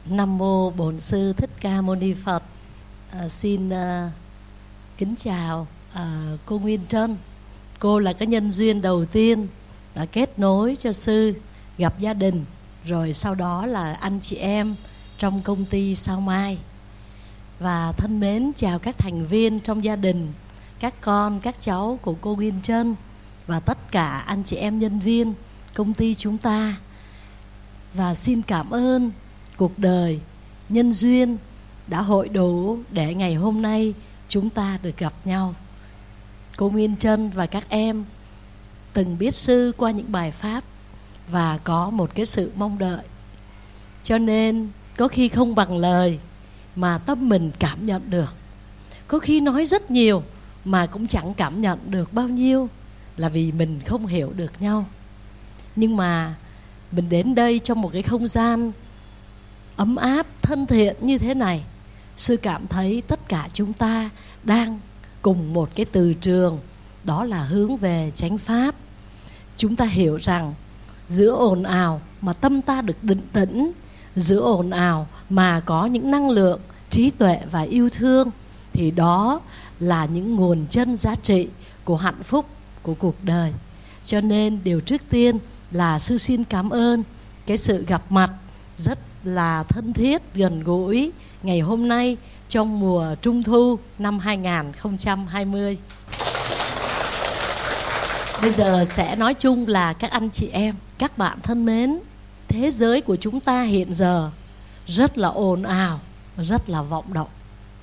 Nam mô Bổn Sư Thích Ca Mâu Ni Phật. Xin kính chào cô Nguyên Trân. Cô là cái nhân duyên đầu tiên đã kết nối cho sư gặp gia đình, rồi sau đó là anh chị em trong công ty Sao Mai. Và thân mến chào các thành viên trong gia đình, các con, các cháu của cô Nguyên Trân và tất cả anh chị em nhân viên công ty chúng ta. Và xin cảm ơn cuộc đời, nhân duyên đã hội đủ để ngày hôm nay chúng ta được gặp nhau. Cô Nguyên Trân và các em từng biết sư qua những bài pháp và có một cái sự mong đợi. Cho nên có khi không bằng lời mà tâm mình cảm nhận được. Có khi nói rất nhiều mà cũng chẳng cảm nhận được bao nhiêu, là vì mình không hiểu được nhau. Nhưng mà mình đến đây trong một cái không gian ấm áp, thân thiện như thế này, sư cảm thấy tất cả chúng ta đang cùng một cái từ trường, đó là hướng về chánh pháp. Chúng ta hiểu rằng giữa ồn ào mà tâm ta được định tĩnh, giữa ồn ào mà có những năng lượng, trí tuệ và yêu thương, thì đó là những nguồn chân giá trị của hạnh phúc của cuộc đời. Cho nên điều trước tiên là sư xin cảm ơn cái sự gặp mặt rất là thân thiết, gần gũi ngày hôm nay trong mùa Trung Thu năm 2020. Bây giờ sẽ nói chung là các anh chị em, các bạn thân mến, thế giới của chúng ta hiện giờ rất là ồn ào, rất là vọng động.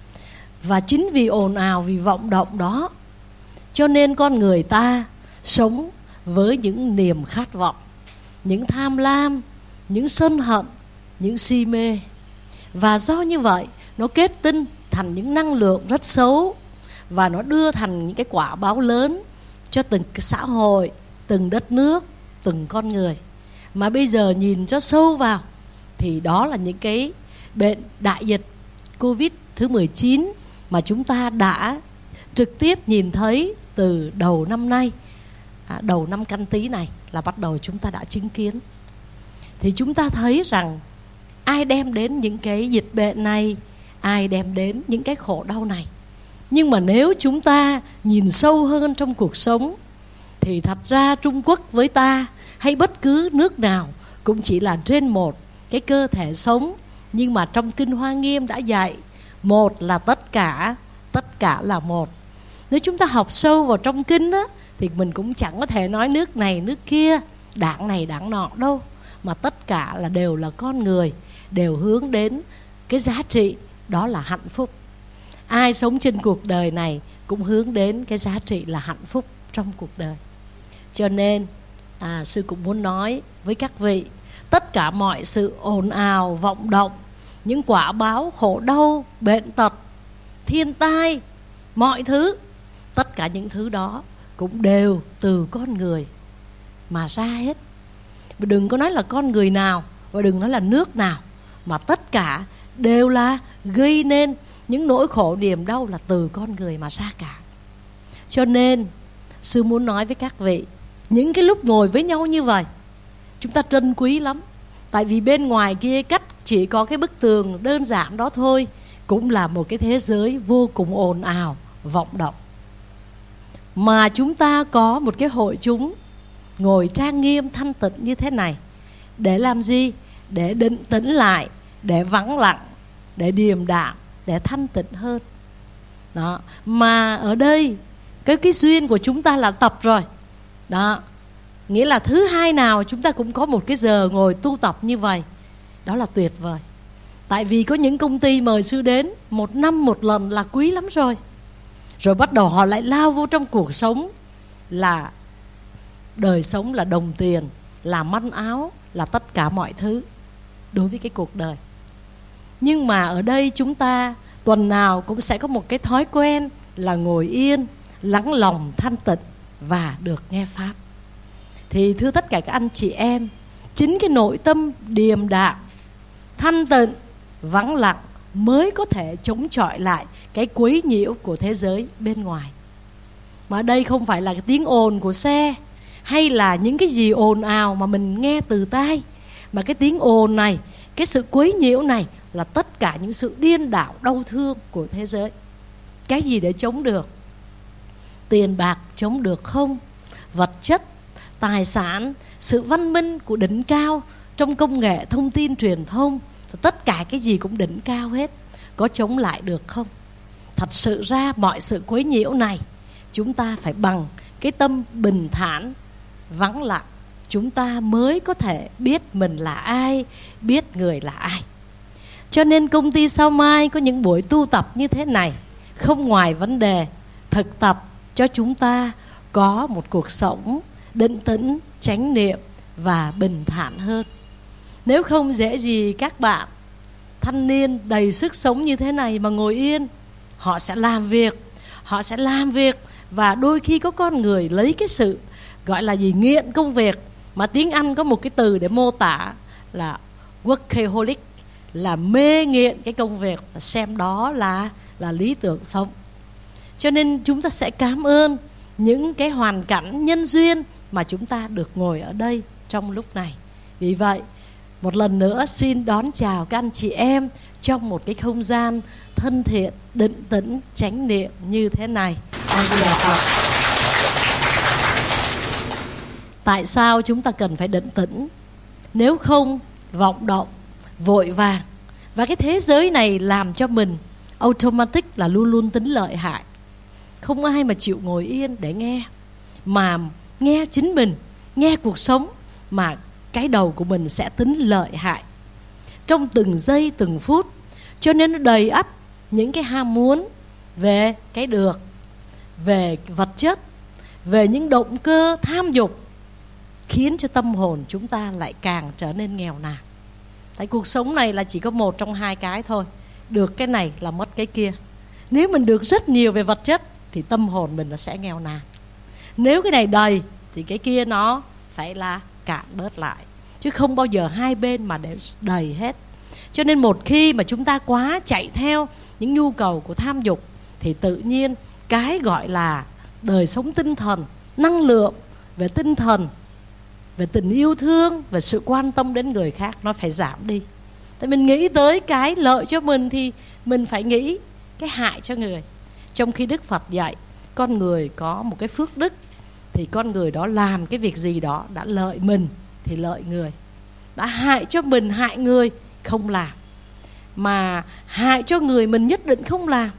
Và chính vì ồn ào, vì vọng động đó, cho nên con người ta sống với những niềm khát vọng, những tham lam, những sân hận, những si mê. Và do như vậy, nó kết tinh thành những năng lượng rất xấu, và nó đưa thành những cái quả báo lớn cho từng cái xã hội, từng đất nước, từng con người. Mà bây giờ nhìn cho sâu vào thì đó là những cái bệnh đại dịch Covid thứ 19 mà chúng ta đã trực tiếp nhìn thấy từ đầu năm nay, đầu năm Canh Tý này là bắt đầu chúng ta đã chứng kiến. Thì chúng ta thấy rằng ai đem đến những cái dịch bệnh này, ai đem đến những cái khổ đau này. Nhưng mà nếu chúng ta nhìn sâu hơn trong cuộc sống, thì thật ra Trung Quốc với ta hay bất cứ nước nào cũng chỉ là trên một cái cơ thể sống. Nhưng mà trong Kinh Hoa Nghiêm đã dạy một là tất cả là một. Nếu chúng ta học sâu vào trong kinh á, thì mình cũng chẳng có thể nói nước này nước kia, đảng này đảng nọ đâu. Mà tất cả là đều là con người, đều hướng đến cái giá trị, đó là hạnh phúc. Ai sống trên cuộc đời này cũng hướng đến cái giá trị là hạnh phúc trong cuộc đời. Cho nên sư cũng muốn nói với các vị, tất cả mọi sự ồn ào, vọng động, những quả báo khổ đau, bệnh tật, thiên tai, mọi thứ, tất cả những thứ đó cũng đều từ con người mà ra hết. Và đừng có nói là con người nào, và đừng nói là nước nào, mà tất cả đều là gây nên những nỗi khổ niềm đau là từ con người mà ra cả. Cho nên sư muốn nói với các vị, những cái lúc ngồi với nhau như vậy chúng ta trân quý lắm. Tại vì bên ngoài kia cách chỉ có cái bức tường đơn giản đó thôi, cũng là một cái thế giới vô cùng ồn ào, vọng động. Mà chúng ta có một cái hội chúng ngồi trang nghiêm thanh tịnh như thế này để làm gì? Để định tĩnh lại, để vắng lặng, để điềm đạm, để thanh tịnh hơn đó. Mà ở đây cái duyên của chúng ta là tập rồi đó, nghĩa là thứ hai nào chúng ta cũng có một cái giờ ngồi tu tập như vậy. Đó là tuyệt vời. Tại vì có những công ty mời sư đến 1 năm 1 lần là quý lắm rồi. Rồi bắt đầu họ lại lao vô trong cuộc sống, là đời sống là đồng tiền, là manh áo, là tất cả mọi thứ đối với cái cuộc đời. Nhưng mà ở đây chúng ta tuần nào cũng sẽ có một cái thói quen là ngồi yên, lắng lòng thanh tịnh và được nghe pháp. Thì thưa tất cả các anh chị em, chính cái nội tâm điềm đạm, thanh tịnh, vắng lặng mới có thể chống chọi lại cái quấy nhiễu của thế giới bên ngoài. Mà đây không phải là cái tiếng ồn của xe hay là những cái gì ồn ào mà mình nghe từ tai, mà cái tiếng ồn này, Cái sự quấy nhiễu này là tất cả những sự điên đảo đau thương của thế giới. Cái gì để chống được? Tiền bạc chống được không? Vật chất, tài sản, sự văn minh của đỉnh cao trong công nghệ thông tin truyền thông, tất cả cái gì cũng đỉnh cao hết, có chống lại được không? Thật sự ra mọi sự quấy nhiễu này, chúng ta phải bằng cái tâm bình thản, vắng lặng, chúng ta mới có thể biết mình là ai, biết người là ai. Cho nên công ty Sao Mai có những buổi tu tập như thế này, không ngoài vấn đề thực tập cho chúng ta có một cuộc sống định tĩnh, chánh niệm và bình thản hơn. Nếu không dễ gì các bạn thanh niên đầy sức sống như thế này mà ngồi yên. Họ sẽ làm việc và đôi khi có con người lấy cái sự gọi là gì, nghiện công việc, mà tiếng Anh có một cái từ để mô tả là workaholic, là mê nghiện cái công việc, xem đó là lý tưởng sống. Cho nên chúng ta sẽ cảm ơn những cái hoàn cảnh nhân duyên mà chúng ta được ngồi ở đây trong lúc này. Vì vậy, một lần nữa xin đón chào các anh chị em trong một cái không gian thân thiện, định tĩnh, chánh niệm như thế này. Tại sao chúng ta cần phải định tĩnh? Nếu không vọng động, vội vàng. Và cái thế giới này làm cho mình automatic là luôn luôn tính lợi hại. Không ai mà chịu ngồi yên để nghe, mà nghe chính mình, nghe cuộc sống, mà cái đầu của mình sẽ tính lợi hại trong từng giây từng phút. Cho nên nó đầy ắp những cái ham muốn về cái được, về vật chất, về những động cơ tham dục, khiến cho tâm hồn chúng ta lại càng trở nên nghèo nàn. Tại cuộc sống này là chỉ có một trong hai cái thôi, được cái này là mất cái kia. Nếu mình được rất nhiều về vật chất thì tâm hồn mình nó sẽ nghèo nàn. Nếu cái này đầy thì cái kia nó phải là cạn bớt lại, chứ không bao giờ hai bên mà để đầy hết. Cho nên một khi mà chúng ta quá chạy theo những nhu cầu của tham dục thì tự nhiên cái gọi là đời sống tinh thần, năng lượng về tinh thần, về tình yêu thương, về sự quan tâm đến người khác nó phải giảm đi. Tại mình nghĩ tới cái lợi cho mình thì mình phải nghĩ cái hại cho người. Trong khi Đức Phật dạy con người có một cái phước đức, thì con người đó làm cái việc gì đó đã lợi mình thì lợi người, đã hại cho mình hại người không làm, mà hại cho người mình nhất định không làm,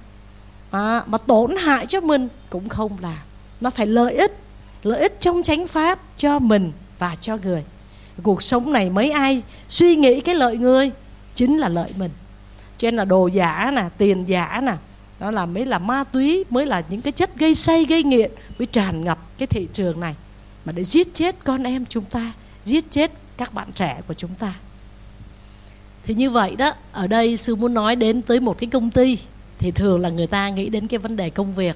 mà tổn hại cho mình cũng không làm. Nó phải lợi ích trong chánh pháp cho mình và cho người. Cuộc sống này mấy ai suy nghĩ cái lợi người chính là lợi mình. Cho nên là đồ giả nè, tiền giả nè, đó là mới là ma túy, mới là những cái chất gây say gây nghiện mới tràn ngập cái thị trường này, mà để giết chết con em chúng ta, giết chết các bạn trẻ của chúng ta. Thì như vậy đó, ở đây sư muốn nói đến tới một cái công ty thì thường là người ta nghĩ đến cái vấn đề công việc.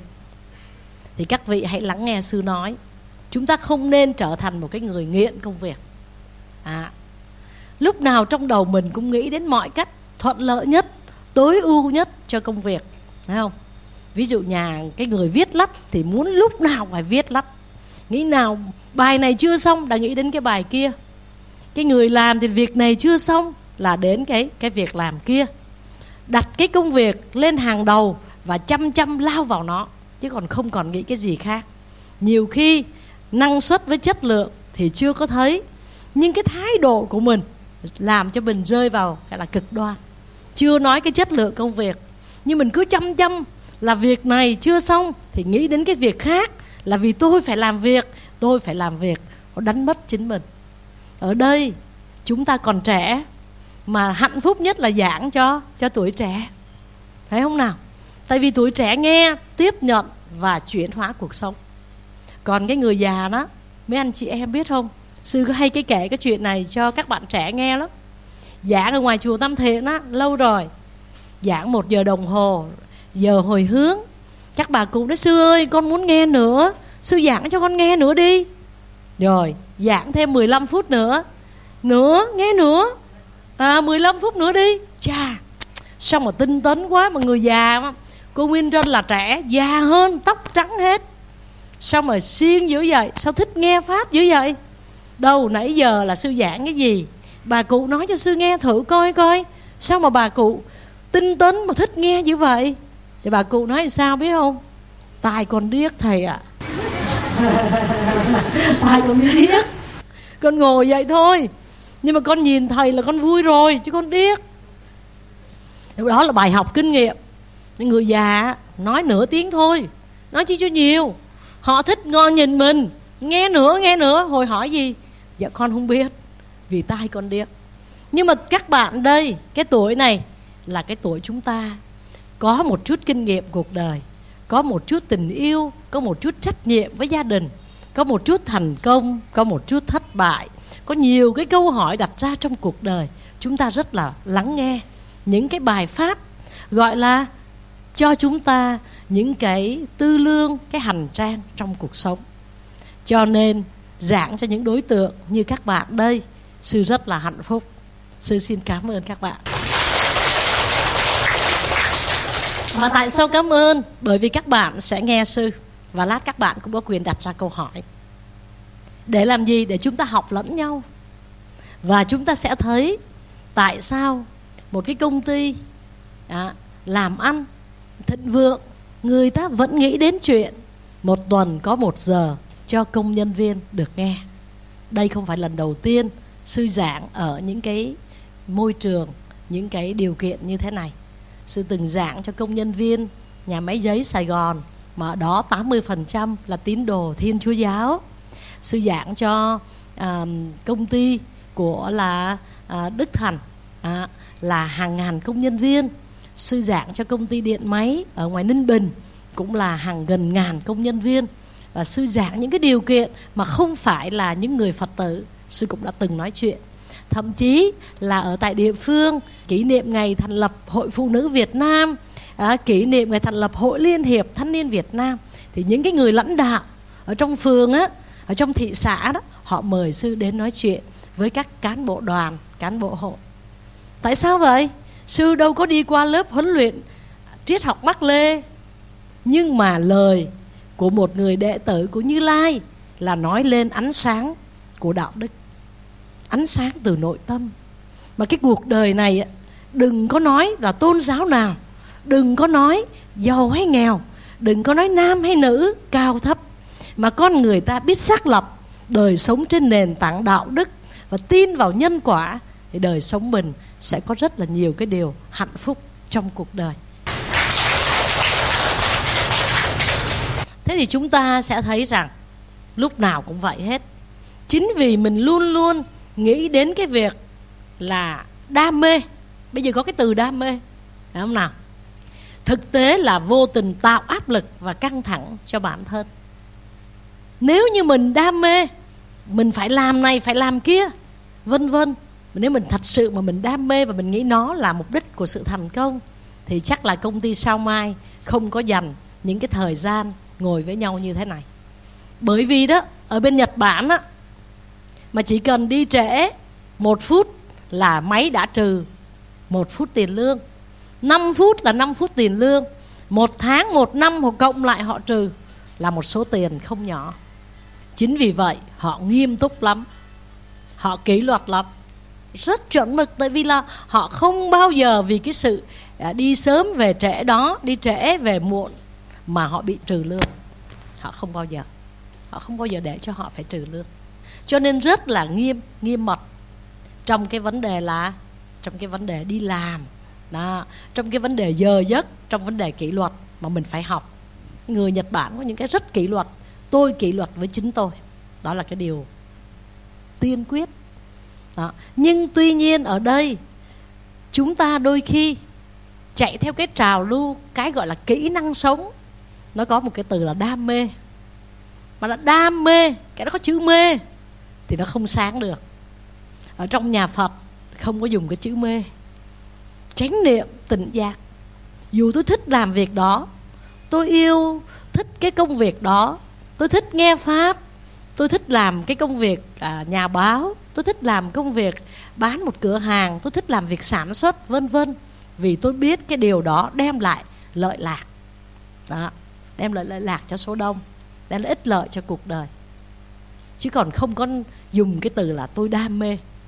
Thì các vị hãy lắng nghe sư nói, chúng ta không nên trở thành một cái người nghiện công việc. Lúc nào trong đầu mình cũng nghĩ đến mọi cách thuận lợi nhất, tối ưu nhất cho công việc, thấy không? Ví dụ nhà cái người viết lách thì muốn lúc nào phải viết lách, nghĩ nào bài này chưa xong đã nghĩ đến cái bài kia. Cái người làm thì việc này chưa xong là đến cái việc làm kia. Đặt cái công việc lên hàng đầu và chăm lao vào nó, chứ còn không còn nghĩ cái gì khác. Nhiều khi năng suất với chất lượng thì chưa có thấy, nhưng cái thái độ của mình làm cho mình rơi vào cái là cực đoan. Chưa nói cái chất lượng công việc, nhưng mình cứ chăm là việc này chưa xong thì nghĩ đến cái việc khác, là vì tôi phải làm việc, nó đánh mất chính mình. Ở đây chúng ta còn trẻ, mà hạnh phúc nhất là giảng cho tuổi trẻ, thấy không nào? Tại vì tuổi trẻ nghe, tiếp nhận và chuyển hóa cuộc sống. Còn cái người già đó, mấy anh chị em biết không, sư có hay kể cái chuyện này cho các bạn trẻ nghe lắm. Giảng ở ngoài chùa Tam Thiện á, lâu rồi, giảng 1 giờ đồng hồ, giờ hồi hướng. Các bà cụ nói, sư ơi con muốn nghe nữa, sư giảng cho con nghe nữa đi. Rồi giảng thêm 15 phút nữa, nghe nữa, 15 phút nữa đi. Chà, sao mà tinh tấn quá. Mà người già mà, cô Nguyên Trân là trẻ, già hơn, tóc trắng hết, sao mà siêng dữ vậy, sao thích nghe pháp dữ vậy. Đâu nãy giờ là sư giảng cái gì, Bà cụ nói cho sư nghe thử coi coi, sao mà bà cụ tinh tấn mà thích nghe như vậy. Thì bà cụ nói sao biết không? Tai con điếc thầy ạ. Tai con điếc, con ngồi vậy thôi, nhưng mà con nhìn thầy là con vui rồi, chứ con điếc. Đó là bài học kinh nghiệm. Người già nói nửa tiếng thôi, nói chi cho nhiều. Họ thích ngon nhìn mình, nghe nữa. Hồi hỏi gì? Dạ con không biết, vì tai con điếc. Nhưng mà các bạn đây, cái tuổi này là cái tuổi chúng ta có một chút kinh nghiệm cuộc đời, có một chút tình yêu, có một chút trách nhiệm với gia đình, có một chút thành công, có một chút thất bại, có nhiều cái câu hỏi đặt ra trong cuộc đời. Chúng ta rất là lắng nghe những cái bài pháp gọi là cho chúng ta những cái tư lương, cái hành trang trong cuộc sống. Cho nên giảng cho những đối tượng như các bạn đây, sư rất là hạnh phúc. Sư xin cảm ơn các bạn. Mà tại sao cảm ơn? Bởi vì các bạn sẽ nghe sư, và lát các bạn cũng có quyền đặt ra câu hỏi. Để làm gì? Để chúng ta học lẫn nhau. Và chúng ta sẽ thấy tại sao một cái công ty làm ăn thịnh vượng, người ta vẫn nghĩ đến chuyện một tuần có 1 giờ cho công nhân viên được nghe. Đây không phải lần đầu tiên sư giảng ở những cái môi trường, những cái điều kiện như thế này. Sư từng giảng cho công nhân viên nhà máy giấy Sài Gòn, mà ở đó 80% là tín đồ Thiên Chúa Giáo. Sư giảng cho công ty của là Đức Thành, là hàng ngàn công nhân viên. Sư giảng cho công ty điện máy ở ngoài Ninh Bình, cũng là gần ngàn công nhân viên. Và sư giảng những cái điều kiện mà không phải là những người Phật tử. Sư cũng đã từng nói chuyện. Thậm chí là ở tại địa phương, kỷ niệm ngày thành lập Hội Phụ Nữ Việt Nam, kỷ niệm ngày thành lập Hội Liên hiệp Thanh niên Việt Nam, thì những cái người lãnh đạo ở trong phường á, ở trong thị xã đó, họ mời sư đến nói chuyện với các cán bộ đoàn, cán bộ hội. Tại sao vậy? Sư đâu có đi qua lớp huấn luyện triết học Mác Lê, nhưng mà lời của một người đệ tử của Như Lai là nói lên ánh sáng của đạo đức, ánh sáng từ nội tâm. Mà cái cuộc đời này đừng có nói là tôn giáo nào, đừng có nói giàu hay nghèo, đừng có nói nam hay nữ, cao thấp, mà con người ta biết xác lập đời sống trên nền tảng đạo đức và tin vào nhân quả, thì đời sống mình sẽ có rất là nhiều cái điều hạnh phúc trong cuộc đời. Thế thì chúng ta sẽ thấy rằng lúc nào cũng vậy hết. Chính vì mình luôn luôn nghĩ đến cái việc là đam mê. Bây giờ có cái từ đam mê, phải không nào? Thực tế là vô tình tạo áp lực và căng thẳng cho bản thân. Nếu như mình đam mê, mình phải làm này, phải làm kia, vân vân. Nếu mình thật sự mà mình đam mê và mình nghĩ nó là mục đích của sự thành công, thì chắc là công ty Sao Mai không có dành những cái thời gian ngồi với nhau như thế này. Bởi vì đó, ở bên Nhật Bản á, mà chỉ cần đi trễ 1 phút là máy đã trừ 1 phút tiền lương. 5 phút là 5 phút tiền lương. 1 tháng, 1 năm họ cộng lại họ trừ là một số tiền không nhỏ. Chính vì vậy họ nghiêm túc lắm, họ kỷ luật lắm, rất chuẩn mực. Tại vì là họ không bao giờ vì cái sự đi sớm về trễ đó, đi trễ về muộn mà họ bị trừ lương. Họ không bao giờ, họ không bao giờ để cho họ phải trừ lương. Cho nên rất là nghiêm mật trong cái vấn đề là, trong cái vấn đề đi làm đó, trong cái vấn đề giờ giấc, trong vấn đề kỷ luật mà mình phải học. Người Nhật Bản có những cái rất kỷ luật. Tôi kỷ luật với chính tôi, đó là cái điều tiên quyết đó. Nhưng tuy nhiên ở đây chúng ta đôi khi chạy theo cái trào lưu, cái gọi là kỹ năng sống. Nó có một cái từ là đam mê. Mà là đam mê, cái đó có chữ mê thì nó không sáng được. Ở trong nhà Phật không có dùng cái chữ mê. Chánh niệm, tỉnh giác. Dù tôi thích làm việc đó, tôi yêu thích cái công việc đó, tôi thích nghe Pháp, tôi thích làm cái công việc nhà báo, tôi thích làm công việc bán một cửa hàng, tôi thích làm việc sản xuất, vân vân. Vì tôi biết cái điều đó đem lại lợi lạc đó, đem lại lợi lạc cho số đông, đem lại ích lợi cho cuộc đời. Chứ còn không có dùng cái từ là tôi đam mê.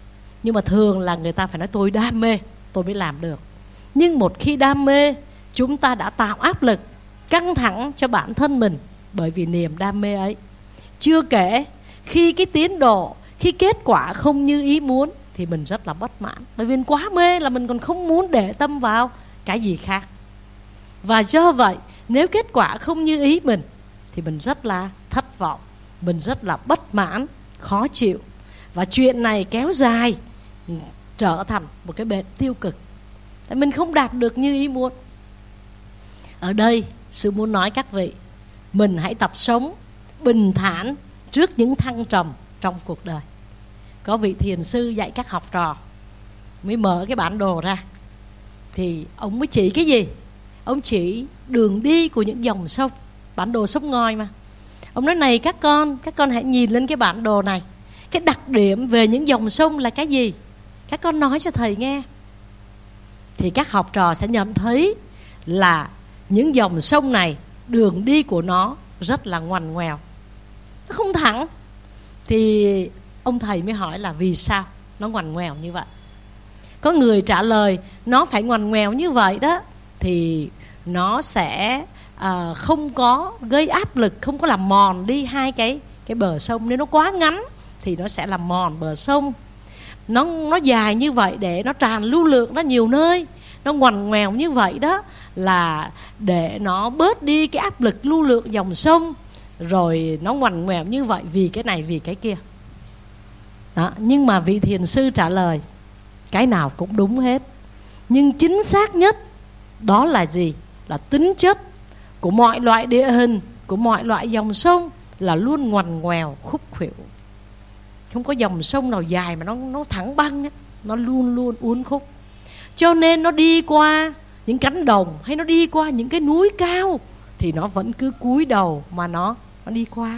Nhưng mà thường là người ta phải nói tôi đam mê tôi mới làm được. Nhưng một khi đam mê, chúng ta đã tạo áp lực, căng thẳng cho bản thân mình bởi vì niềm đam mê ấy. Chưa kể khi cái tiến độ, khi kết quả không như ý muốn thì mình rất là bất mãn. Bởi vì quá mê là mình còn không muốn để tâm vào cái gì khác. Và do vậy, nếu kết quả không như ý mình thì mình rất là thất vọng, mình rất là bất mãn, khó chịu. Và chuyện này kéo dài trở thành một cái bệnh tiêu cực. Tại mình không đạt được như ý muốn. Ở đây, sư muốn nói các vị, mình hãy tập sống bình thản trước những thăng trầm trong cuộc đời. Có vị thiền sư dạy các học trò, mới mở cái bản đồ ra, thì ông mới chỉ cái gì? Ông chỉ đường đi của những dòng sông. Bản đồ sông ngòi mà. Ông nói này các con hãy nhìn lên cái bản đồ này. Cái đặc điểm về những dòng sông là cái gì? Các con nói cho thầy nghe. Thì các học trò sẽ nhận thấy là những dòng sông này, đường đi của nó rất là ngoằn ngoèo, nó không thẳng. Thì ông thầy mới hỏi là vì sao nó ngoằn ngoèo như vậy? Có người trả lời nó phải ngoằn ngoèo như vậy đó thì nó sẽ không có gây áp lực, không có làm mòn đi hai cái bờ sông. Nếu nó quá ngắn thì nó sẽ làm mòn bờ sông. Nó dài như vậy để nó tràn lưu lượng ra nhiều nơi. Nó ngoằn ngoèo như vậy đó là để nó bớt đi cái áp lực lưu lượng dòng sông. Rồi nó ngoằn ngoèo như vậy vì cái này vì cái kia đó. Nhưng mà vị thiền sư trả lời cái nào cũng đúng hết. Nhưng chính xác nhất đó là gì? Là tính chất của mọi loại địa hình, của mọi loại dòng sông là luôn ngoằn ngoèo, khúc khuỷu. Không có dòng sông nào dài mà nó thẳng băng ấy. Nó luôn luôn uốn khúc. Cho nên nó đi qua những cánh đồng hay nó đi qua những cái núi cao thì nó vẫn cứ cúi đầu mà nó đi qua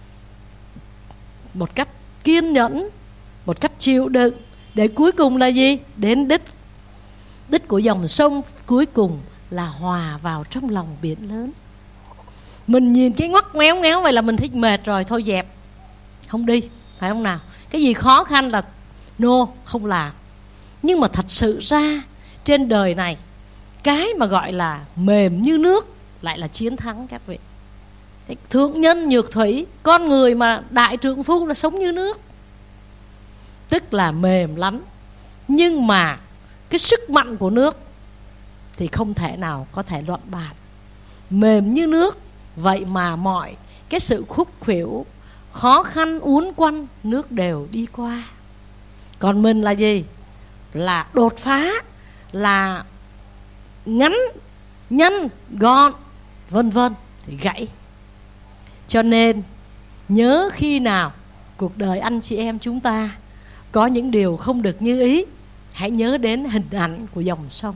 một cách kiên nhẫn, một cách chịu đựng, để cuối cùng là gì? Đến đích. Đích của dòng sông cuối cùng là hòa vào trong lòng biển lớn. Mình nhìn cái ngoắt ngoéo ngoéo vậy là mình thấy mệt rồi, thôi dẹp, không đi, phải không nào? Cái gì khó khăn là không làm. Nhưng mà thật sự ra trên đời này, cái mà gọi là mềm như nước lại là chiến thắng các vị. Thượng nhân nhược thủy, con người mà đại trượng phu là sống như nước, tức là mềm lắm. Nhưng mà cái sức mạnh của nước thì không thể nào có thể luận bàn. Mềm như nước, vậy mà mọi cái sự khúc khuỷu, khó khăn uốn quanh, nước đều đi qua. Còn mình là gì? Là đột phá, là ngắn, nhanh, gọn, vân vân, thì gãy. Cho nên nhớ khi nào cuộc đời anh chị em chúng ta có những điều không được như ý, hãy nhớ đến hình ảnh của dòng sông.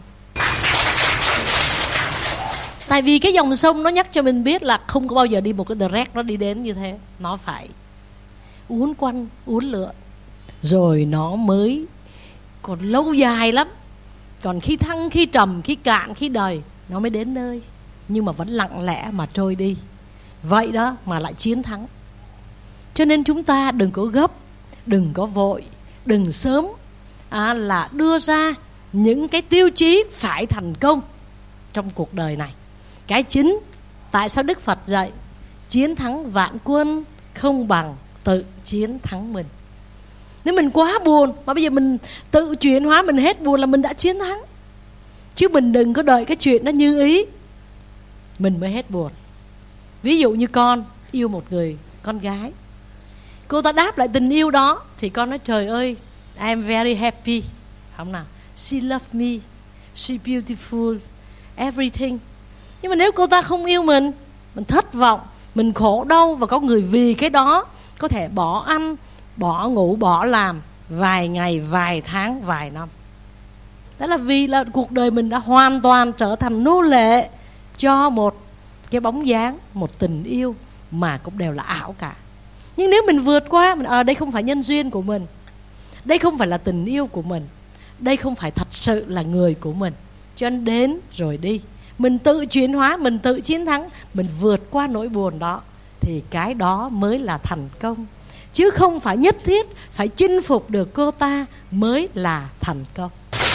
Tại vì cái dòng sông nó nhắc cho mình biết là không có bao giờ đi một cái direct nó đi đến như thế. Nó phải uốn quanh, uốn lượn, rồi nó mới còn lâu dài lắm. Còn khi thăng, khi trầm, khi cạn, khi đầy, nó mới đến nơi. Nhưng mà vẫn lặng lẽ mà trôi đi. Vậy đó mà lại chiến thắng. Cho nên chúng ta đừng có gấp, đừng có vội, đừng sớm là đưa ra những cái tiêu chí phải thành công trong cuộc đời này. Cái chính, tại sao Đức Phật dạy chiến thắng vạn quân không bằng tự chiến thắng mình. Nếu mình quá buồn mà bây giờ mình tự chuyển hóa, mình hết buồn là mình đã chiến thắng. Chứ mình đừng có đợi cái chuyện nó như ý mình mới hết buồn. Ví dụ như con yêu một người con gái, cô ta đáp lại tình yêu đó thì con nói trời ơi, I'm very happy, không nào? She loves me, she beautiful, everything. Nhưng mà nếu cô ta không yêu mình thất vọng, mình khổ đau, và có người vì cái đó có thể bỏ ăn, bỏ ngủ, bỏ làm vài ngày, vài tháng, vài năm. Đó là vì là cuộc đời mình đã hoàn toàn trở thành nô lệ cho một cái bóng dáng, một tình yêu mà cũng đều là ảo cả. Nhưng nếu mình vượt qua, mình đây không phải nhân duyên của mình, đây không phải là tình yêu của mình, đây không phải thật sự là người của mình, cho nên đến rồi đi. Mình tự chuyển hóa, mình tự chiến thắng, mình vượt qua nỗi buồn đó, thì cái đó mới là thành công. chứ không phải nhất thiết phải chinh phục được cô ta mới là thành công.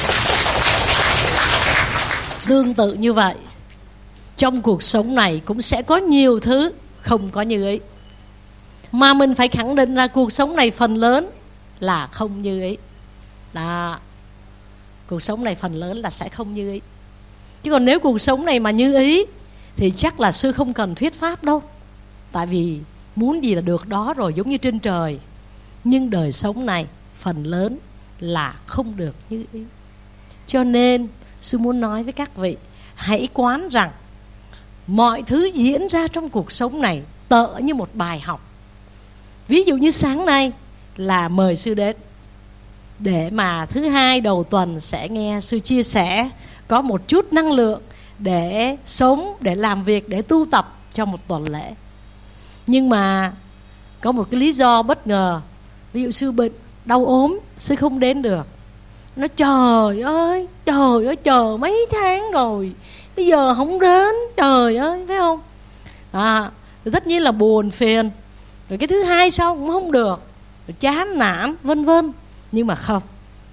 Tương tự như vậy, trong cuộc sống này cũng sẽ có nhiều thứ không có như ý, mà mình phải khẳng định là cuộc sống này phần lớn là không như ý. Đó, cuộc sống này phần lớn là sẽ không như ý. Chứ còn nếu cuộc sống này mà như ý thì chắc là sư không cần thuyết pháp đâu. Tại vì muốn gì là được đó rồi, giống như trên trời. Nhưng đời sống này phần lớn là không được như ý. Cho nên sư muốn nói với các vị, hãy quán rằng mọi thứ diễn ra trong cuộc sống này tựa như một bài học. Ví dụ như sáng nay là mời sư đến để mà thứ hai đầu tuần sẽ nghe sư chia sẻ, có một chút năng lượng để sống, để làm việc, để tu tập cho một tuần lễ. Nhưng mà có một cái lý do bất ngờ, ví dụ sư bệnh, đau ốm, sư không đến được. Nó trời ơi, chờ mấy tháng rồi, bây giờ không đến, trời ơi, phải không? Tất nhiên là buồn phiền. Rồi cái thứ hai sau cũng không được, rồi chán nản, vân vân. Nhưng mà không,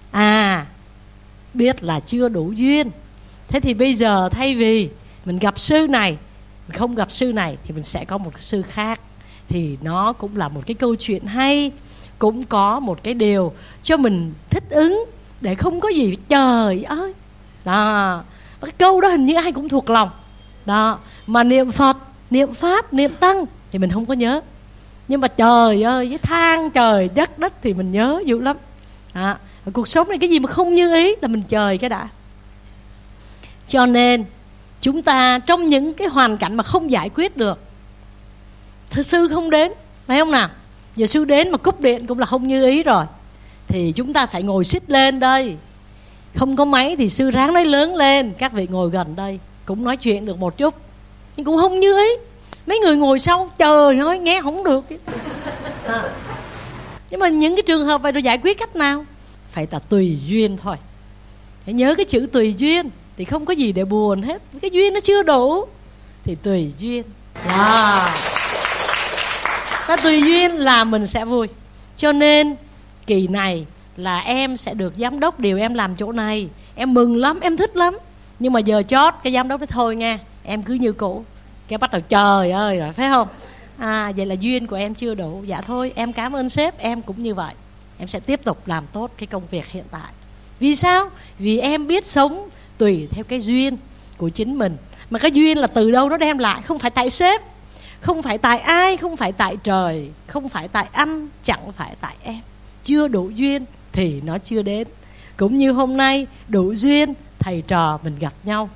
biết là chưa đủ duyên. Thế thì bây giờ thay vì mình gặp sư này, mình không gặp sư này, thì mình sẽ có một sư khác. Thì nó cũng là một cái câu chuyện hay, cũng có một cái điều cho mình thích ứng, để không có gì trời ơi. Đó, cái câu đó hình như ai cũng thuộc lòng. Đó, mà niệm Phật, niệm Pháp, niệm Tăng thì mình không có nhớ. Nhưng mà trời ơi, với than trời đất đất thì mình nhớ dữ lắm. Cuộc sống này cái gì mà không như ý là mình trời cái đã. Cho nên chúng ta trong những cái hoàn cảnh mà không giải quyết được, sư không đến, phải không nào? Giờ sư đến mà cúp điện cũng là không như ý rồi, thì chúng ta phải ngồi xích lên đây. Không có máy thì sư ráng nói lớn lên, các vị ngồi gần đây cũng nói chuyện được một chút, nhưng cũng không như ý. Mấy người ngồi sau trời ơi nghe không được. Nhưng mà những cái trường hợp vậy rồi giải quyết cách nào? Phải là tùy duyên thôi. Hãy nhớ cái chữ tùy duyên, thì không có gì để buồn hết. Cái duyên nó chưa đủ thì tùy duyên. Ta tùy duyên là mình sẽ vui. Cho nên kỳ này là em sẽ được giám đốc điều em làm chỗ này, em mừng lắm, em thích lắm. Nhưng mà giờ chót cái giám đốc nói thôi nha, em cứ như cũ. Cái bắt đầu trời ơi rồi, phải không? Vậy là duyên của em chưa đủ. Dạ thôi, em cảm ơn sếp, em cũng như vậy. Em sẽ tiếp tục làm tốt cái công việc hiện tại. Vì sao? Vì em biết sống tùy theo cái duyên của chính mình. Mà cái duyên là từ đâu nó đem lại? Không phải tại sếp, không phải tại ai, không phải tại trời, không phải tại anh, chẳng phải tại em. Chưa đủ duyên thì nó chưa đến. Cũng như hôm nay đủ duyên, thầy trò mình gặp nhau.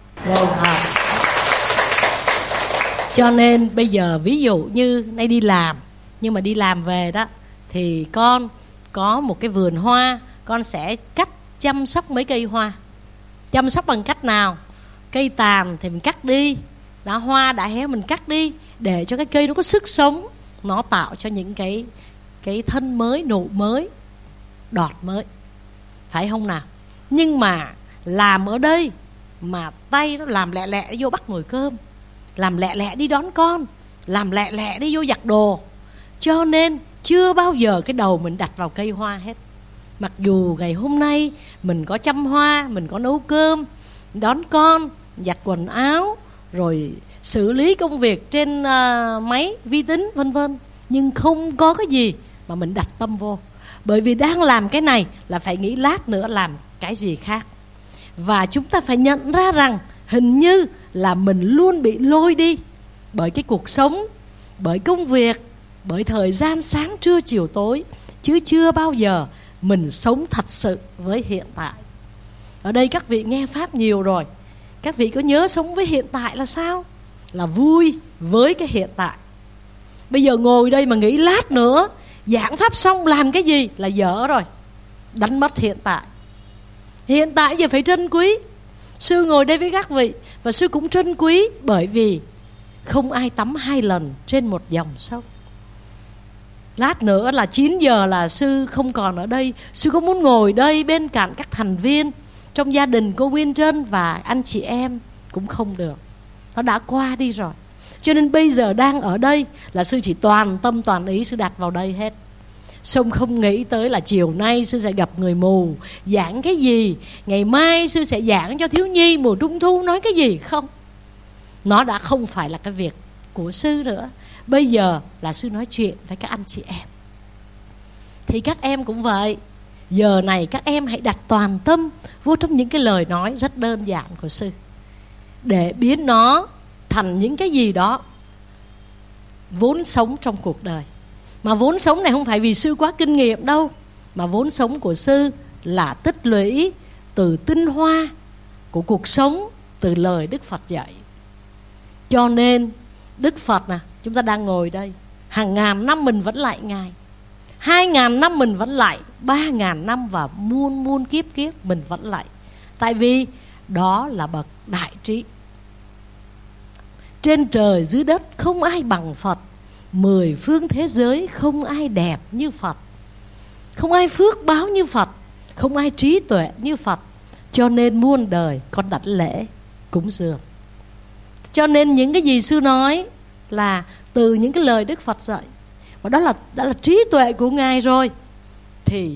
Cho nên bây giờ ví dụ như nay đi làm, nhưng mà đi làm về đó thì con có một cái vườn hoa, con sẽ chăm sóc mấy cây hoa. Chăm sóc bằng cách nào? Cây tàn thì mình cắt đi, đã hoa đã héo mình cắt đi, để cho cái cây nó có sức sống, nó tạo cho những cái thân mới, nụ mới, đọt mới, phải không nào? Nhưng mà làm ở đây mà tay nó làm lẹ lẹ đi vô bắt nồi cơm, làm lẹ lẹ đi đón con, làm lẹ lẹ đi vô giặt đồ. Cho nên chưa bao giờ cái đầu mình đặt vào cây hoa hết. Mặc dù ngày hôm nay mình có chăm hoa, mình có nấu cơm, đón con, giặt quần áo, rồi xử lý công việc trên máy vi tính vân vân, nhưng không có cái gì mà mình đặt tâm vô. Bởi vì đang làm cái này là phải nghĩ lát nữa làm cái gì khác. Và chúng ta phải nhận ra rằng hình như là mình luôn bị lôi đi bởi cái cuộc sống, bởi công việc, bởi thời gian sáng trưa chiều tối, chứ chưa bao giờ mình sống thật sự với hiện tại. Ở đây các vị nghe Pháp nhiều rồi, các vị có nhớ sống với hiện tại là sao? Là vui với cái hiện tại. Bây giờ ngồi đây mà nghĩ lát nữa giảng Pháp xong làm cái gì là dở rồi, đánh mất hiện tại. Hiện tại giờ phải trân quý. Sư ngồi đây với các vị và sư cũng trân quý, bởi vì không ai tắm 2 lần trên một dòng sông. Lát nữa là 9 giờ là sư không còn ở đây. Sư có muốn ngồi đây bên cạnh các thành viên trong gia đình cô Nguyên Trân và anh chị em cũng không được. Nó đã qua đi rồi. Cho nên bây giờ đang ở đây là sư chỉ toàn tâm toàn ý sư đặt vào đây hết. Xong không nghĩ tới là chiều nay sư sẽ gặp người mù, giảng cái gì, ngày mai sư sẽ giảng cho thiếu nhi mùa trung thu nói cái gì. Không, nó đã không phải là cái việc của sư nữa. Bây giờ là sư nói chuyện với các anh chị em. Thì các em cũng vậy. Giờ này các em hãy đặt toàn tâm vô trong những cái lời nói rất đơn giản của sư, để biến nó thành những cái gì đó vốn sống trong cuộc đời. Mà vốn sống này không phải vì sư quá kinh nghiệm đâu, mà vốn sống của sư là tích lũy từ tinh hoa của cuộc sống, từ lời Đức Phật dạy. Cho nên Đức Phật nè, chúng ta đang ngồi đây, hàng ngàn năm mình vẫn lại Ngài, 2.000 năm mình vẫn lại, 3.000 năm và muôn muôn kiếp kiếp mình vẫn lại. Tại vì đó là bậc đại trí. Trên trời dưới đất không ai bằng Phật, 10 phương thế giới không ai đẹp như Phật, không ai phước báo như Phật, không ai trí tuệ như Phật. Cho nên muôn đời con đặt lễ cúng dường. Cho nên những cái gì sư nói là từ những cái lời Đức Phật dạy, và đó là trí tuệ của Ngài rồi. Thì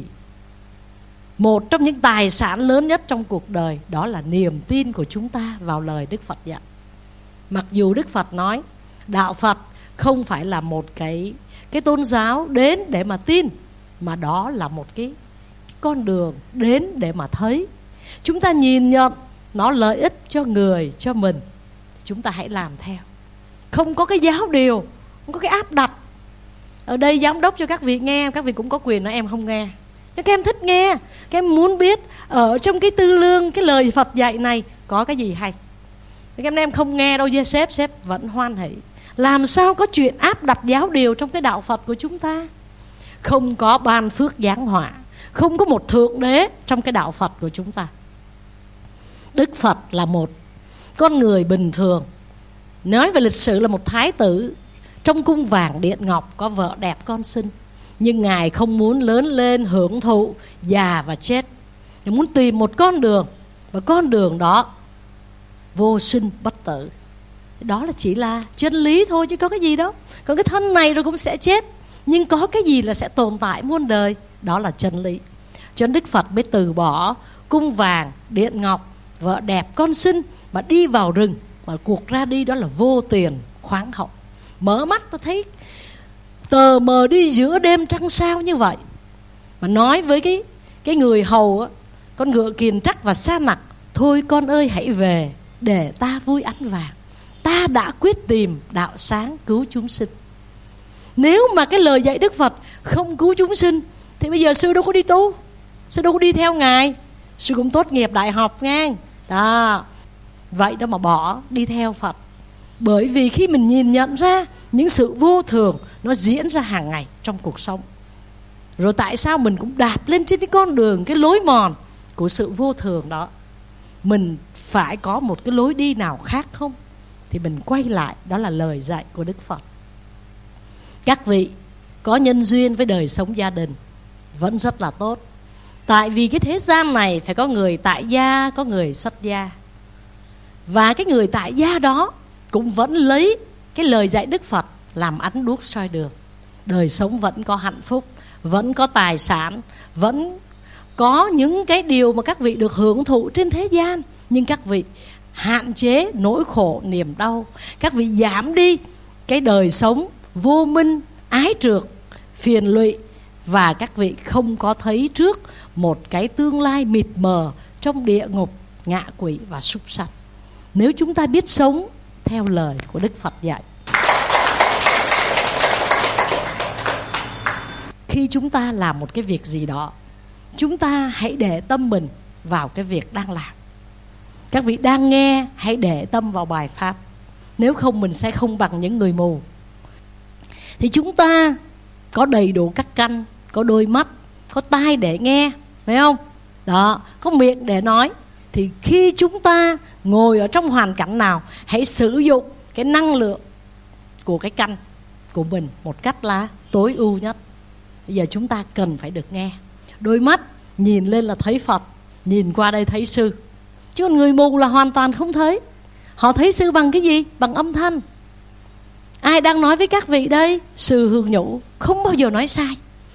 một trong những tài sản lớn nhất trong cuộc đời đó là niềm tin của chúng ta vào lời Đức Phật dạy. Mặc dù Đức Phật nói đạo Phật không phải là một cái tôn giáo đến để mà tin, mà đó là một cái con đường đến để mà thấy. Chúng ta nhìn nhận nó lợi ích cho người, cho mình, chúng ta hãy làm theo. Không có cái giáo điều, không có cái áp đặt. Ở đây giám đốc cho các vị nghe, các vị cũng có quyền nói em không nghe. Nhưng các em thích nghe, các em muốn biết ở trong cái tư lương, cái lời Phật dạy này có cái gì hay. Các em không nghe đâu, sếp vẫn hoan hỷ. Làm sao có chuyện áp đặt giáo điều trong cái đạo Phật của chúng ta? Không có ban phước giáng họa, không có một thượng đế trong cái đạo Phật của chúng ta. Đức Phật là một con người bình thường. Nói về lịch sử là một thái tử trong cung vàng điện ngọc, có vợ đẹp con xinh. Nhưng Ngài không muốn lớn lên hưởng thụ già và chết. Ngài muốn tìm một con đường, và con đường đó vô sinh bất tử. Đó là chỉ là chân lý thôi chứ có cái gì đâu. Còn cái thân này rồi cũng sẽ chết, nhưng có cái gì là sẽ tồn tại muôn đời, đó là chân lý. Cho nên Đức Phật mới từ bỏ cung vàng điện ngọc, vợ đẹp con xinh, mà đi vào rừng. Mà cuộc ra đi đó là vô tiền khoáng hậu. Mở mắt tôi thấy tờ mờ đi giữa đêm trăng sao như vậy. Mà nói với cái người hầu á, con ngựa kiền trắc và sa nặc: thôi con ơi hãy về, để ta vui ăn vàng. Ta đã quyết tìm đạo sáng cứu chúng sinh. Nếu mà cái lời dạy Đức Phật không cứu chúng sinh thì bây giờ sư đâu có đi tu, sư đâu có đi theo Ngài. Sư cũng tốt nghiệp đại học ngang đó. Vậy đó mà bỏ đi theo Phật. Bởi vì khi mình nhìn nhận ra những sự vô thường nó diễn ra hàng ngày trong cuộc sống, rồi tại sao mình cũng đạp lên trên cái con đường, cái lối mòn của sự vô thường đó, mình phải có một cái lối đi nào khác không? Thì mình quay lại, đó là lời dạy của Đức Phật. Các vị có nhân duyên với đời sống gia đình vẫn rất là tốt. Tại vì cái thế gian này phải có người tại gia, có người xuất gia. Và cái người tại gia đó cũng vẫn lấy cái lời dạy Đức Phật làm ánh đuốc soi đường. Đời sống vẫn có hạnh phúc, vẫn có tài sản, vẫn có những cái điều mà các vị được hưởng thụ trên thế gian. Nhưng các vị hạn chế nỗi khổ niềm đau, các vị giảm đi cái đời sống vô minh, ái trược, phiền lụy. Và các vị không có thấy trước một cái tương lai mịt mờ trong địa ngục, ngạ quỷ và súc sanh. Nếu chúng ta biết sống theo lời của Đức Phật dạy, khi chúng ta làm một cái việc gì đó, chúng ta hãy để tâm mình vào cái việc đang làm. Các vị đang nghe, hãy để tâm vào bài pháp. Nếu không mình sẽ không bằng những người mù. Thì chúng ta có đầy đủ các căn, có đôi mắt, có tai để nghe, phải không? Đó, có miệng để nói. Thì khi chúng ta ngồi ở trong hoàn cảnh nào, hãy sử dụng cái năng lượng của cái căn của mình một cách là tối ưu nhất. Bây giờ chúng ta cần phải được nghe. Đôi mắt nhìn lên là thấy Phật, nhìn qua đây thấy sư. Chứ còn người mù là hoàn toàn không thấy. Họ thấy sư bằng cái gì? Bằng âm thanh. Ai đang nói với các vị đây? Sư Hương Nhũ không bao giờ nói sai.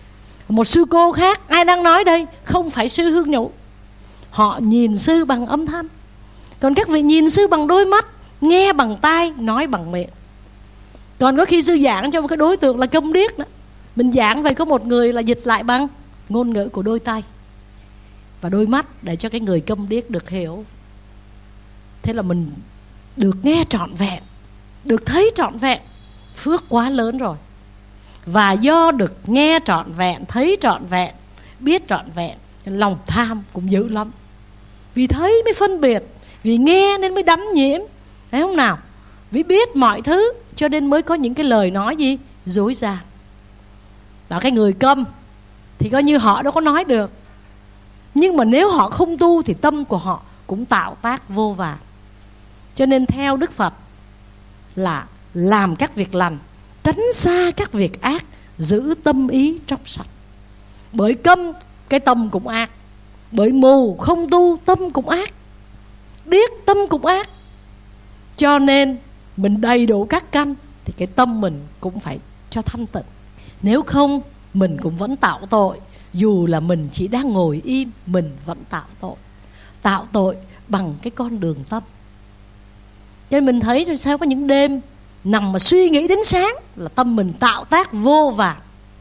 Một sư cô khác, ai đang nói đây? Không phải sư Hương Nhũ. Họ nhìn sư bằng âm thanh. Còn các vị nhìn sư bằng đôi mắt, nghe bằng tai, nói bằng miệng. Còn có khi sư giảng cho một cái đối tượng là câm điếc đó, mình giảng về có một người là dịch lại bằng ngôn ngữ của đôi tay và đôi mắt để cho cái người câm điếc được hiểu. Thế là mình được nghe trọn vẹn, được thấy trọn vẹn. Phước quá lớn rồi. Và do được nghe trọn vẹn, thấy trọn vẹn, biết trọn vẹn, lòng tham cũng dữ lắm. Vì thấy mới phân biệt, vì nghe nên mới đắm nhiễm, thấy không nào? Vì biết mọi thứ cho nên mới có những cái lời nói gì? Dối gian. Đó, cái người câm thì coi như họ đâu có nói được. Nhưng mà nếu họ không tu thì tâm của họ cũng tạo tác vô vàn. Cho nên theo Đức Phật là làm các việc lành, tránh xa các việc ác, giữ tâm ý trong sạch. Bởi câm cái tâm cũng ác, bởi mù không tu tâm cũng ác, điếc tâm cũng ác. Cho nên mình đầy đủ các căn thì cái tâm mình cũng phải cho thanh tịnh. Nếu không mình cũng vẫn tạo tội. Dù là mình chỉ đang ngồi im, mình vẫn tạo tội. Tạo tội bằng cái con đường tâm. Cho nên mình thấy sao có những đêm nằm mà suy nghĩ đến sáng là tâm mình tạo tác vô vàn.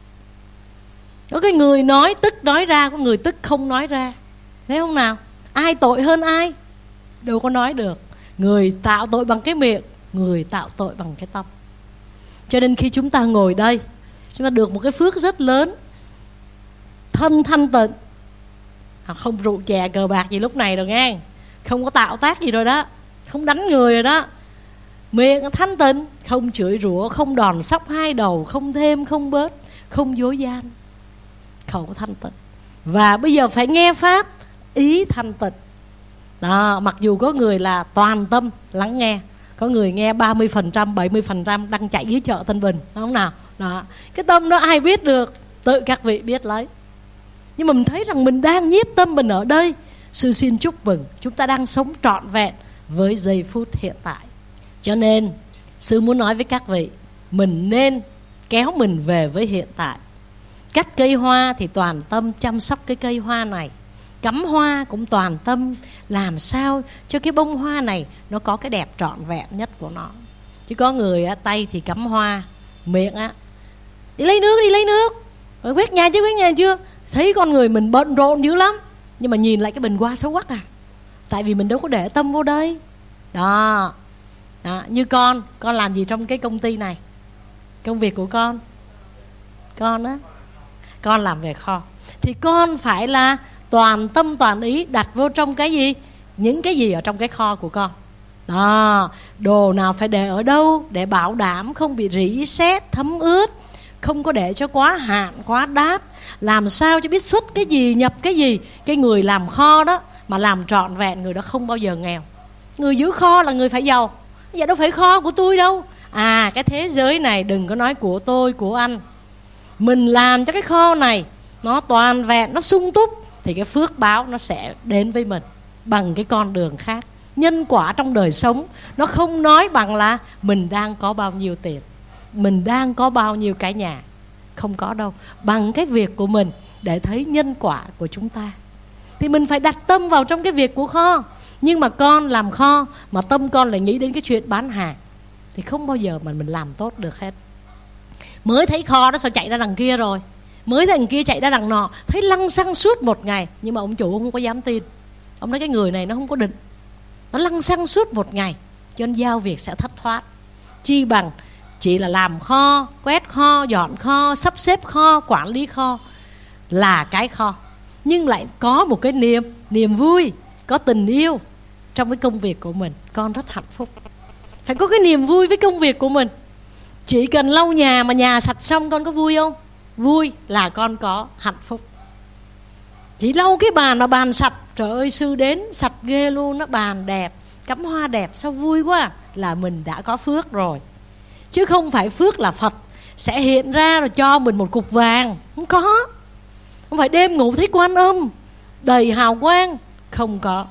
Có cái người nói tức nói ra, có người tức không nói ra. Thấy không nào? Ai tội hơn ai? Đâu có nói được. Người tạo tội bằng cái miệng, người tạo tội bằng cái tâm. Cho nên khi chúng ta ngồi đây, chúng ta được một cái phước rất lớn. Thân thanh tịnh, không rượu chè cờ bạc gì lúc này rồi nghe, không có tạo tác gì rồi đó, không đánh người rồi đó. Miệng thanh tịnh, không chửi rủa, không đòn sóc hai đầu, không thêm không bớt, không dối gian, khẩu thanh tịnh. Và bây giờ phải nghe pháp, ý thanh tịnh. Đó, mặc dù có người là toàn tâm lắng nghe, có người nghe 30%, 70% đang chạy dưới chợ Tân Bình, đúng không nào? Đó. Cái tâm đó ai biết được, tự các vị biết lấy. Nhưng mà mình thấy rằng mình đang nhiếp tâm mình ở đây. Sư xin chúc mừng, chúng ta đang sống trọn vẹn với giây phút hiện tại. Cho nên sư muốn nói với các vị, mình nên kéo mình về với hiện tại. Cắt cây hoa thì toàn tâm chăm sóc cái cây hoa này. Cắm hoa cũng toàn tâm làm sao cho cái bông hoa này nó có cái đẹp trọn vẹn nhất của nó. Chứ có người tay thì cắm hoa, miệng đi lấy nước, rồi quét nhà chưa. Thấy con người mình bận rộn dữ lắm, nhưng mà nhìn lại cái bình hoa xấu quắc à. Tại vì mình đâu có để tâm vô đây. Đó, như con làm gì trong cái công ty này? Công việc của con á, con làm về kho. Thì con phải là toàn tâm toàn ý đặt vô trong cái gì? Những cái gì ở trong cái kho của con. Đó, đồ nào phải để ở đâu để bảo đảm không bị rỉ sét, thấm ướt, không có để cho quá hạn, quá đát. Làm sao cho biết xuất cái gì, nhập cái gì. Cái người làm kho đó mà làm trọn vẹn, người đó không bao giờ nghèo. Người giữ kho là người phải giàu. Vậy đâu phải kho của tôi đâu. Cái thế giới này đừng có nói của tôi, của anh. Mình làm cho cái kho này nó toàn vẹn, nó sung túc, thì cái phước báo nó sẽ đến với mình bằng cái con đường khác. Nhân quả trong đời sống nó không nói bằng là mình đang có bao nhiêu tiền, mình đang có bao nhiêu cái nhà. Không có đâu. Bằng cái việc của mình để thấy nhân quả của chúng ta. Thì mình phải đặt tâm vào trong cái việc của kho. Nhưng mà con làm kho mà tâm con lại nghĩ đến cái chuyện bán hàng thì không bao giờ mà mình làm tốt được hết. Mới thấy kho đó sao chạy ra đằng kia rồi, mới thấy đằng kia chạy ra đằng nọ, thấy lăng xăng suốt một ngày. Nhưng mà ông chủ không có dám tin. Ông nói cái người này nó không có định, nó lăng xăng suốt một ngày, cho nên giao việc sẽ thất thoát. Chi bằng chỉ là làm kho, quét kho, dọn kho, sắp xếp kho, quản lý kho là cái kho. Nhưng lại có một cái niềm vui, có tình yêu trong cái công việc của mình. Con rất hạnh phúc. Phải có cái niềm vui với công việc của mình. Chỉ cần lau nhà mà nhà sạch xong con có vui không? Vui là con có hạnh phúc. Chỉ lau cái bàn mà bàn sạch, trời ơi sư đến sạch ghê luôn, nó bàn đẹp, cắm hoa đẹp, sao vui quá, là mình đã có phước rồi. Chứ không phải phước là Phật sẽ hiện ra rồi cho mình một cục vàng. Không có. Không phải đêm ngủ thấy Quan Âm đầy hào quang. Không có.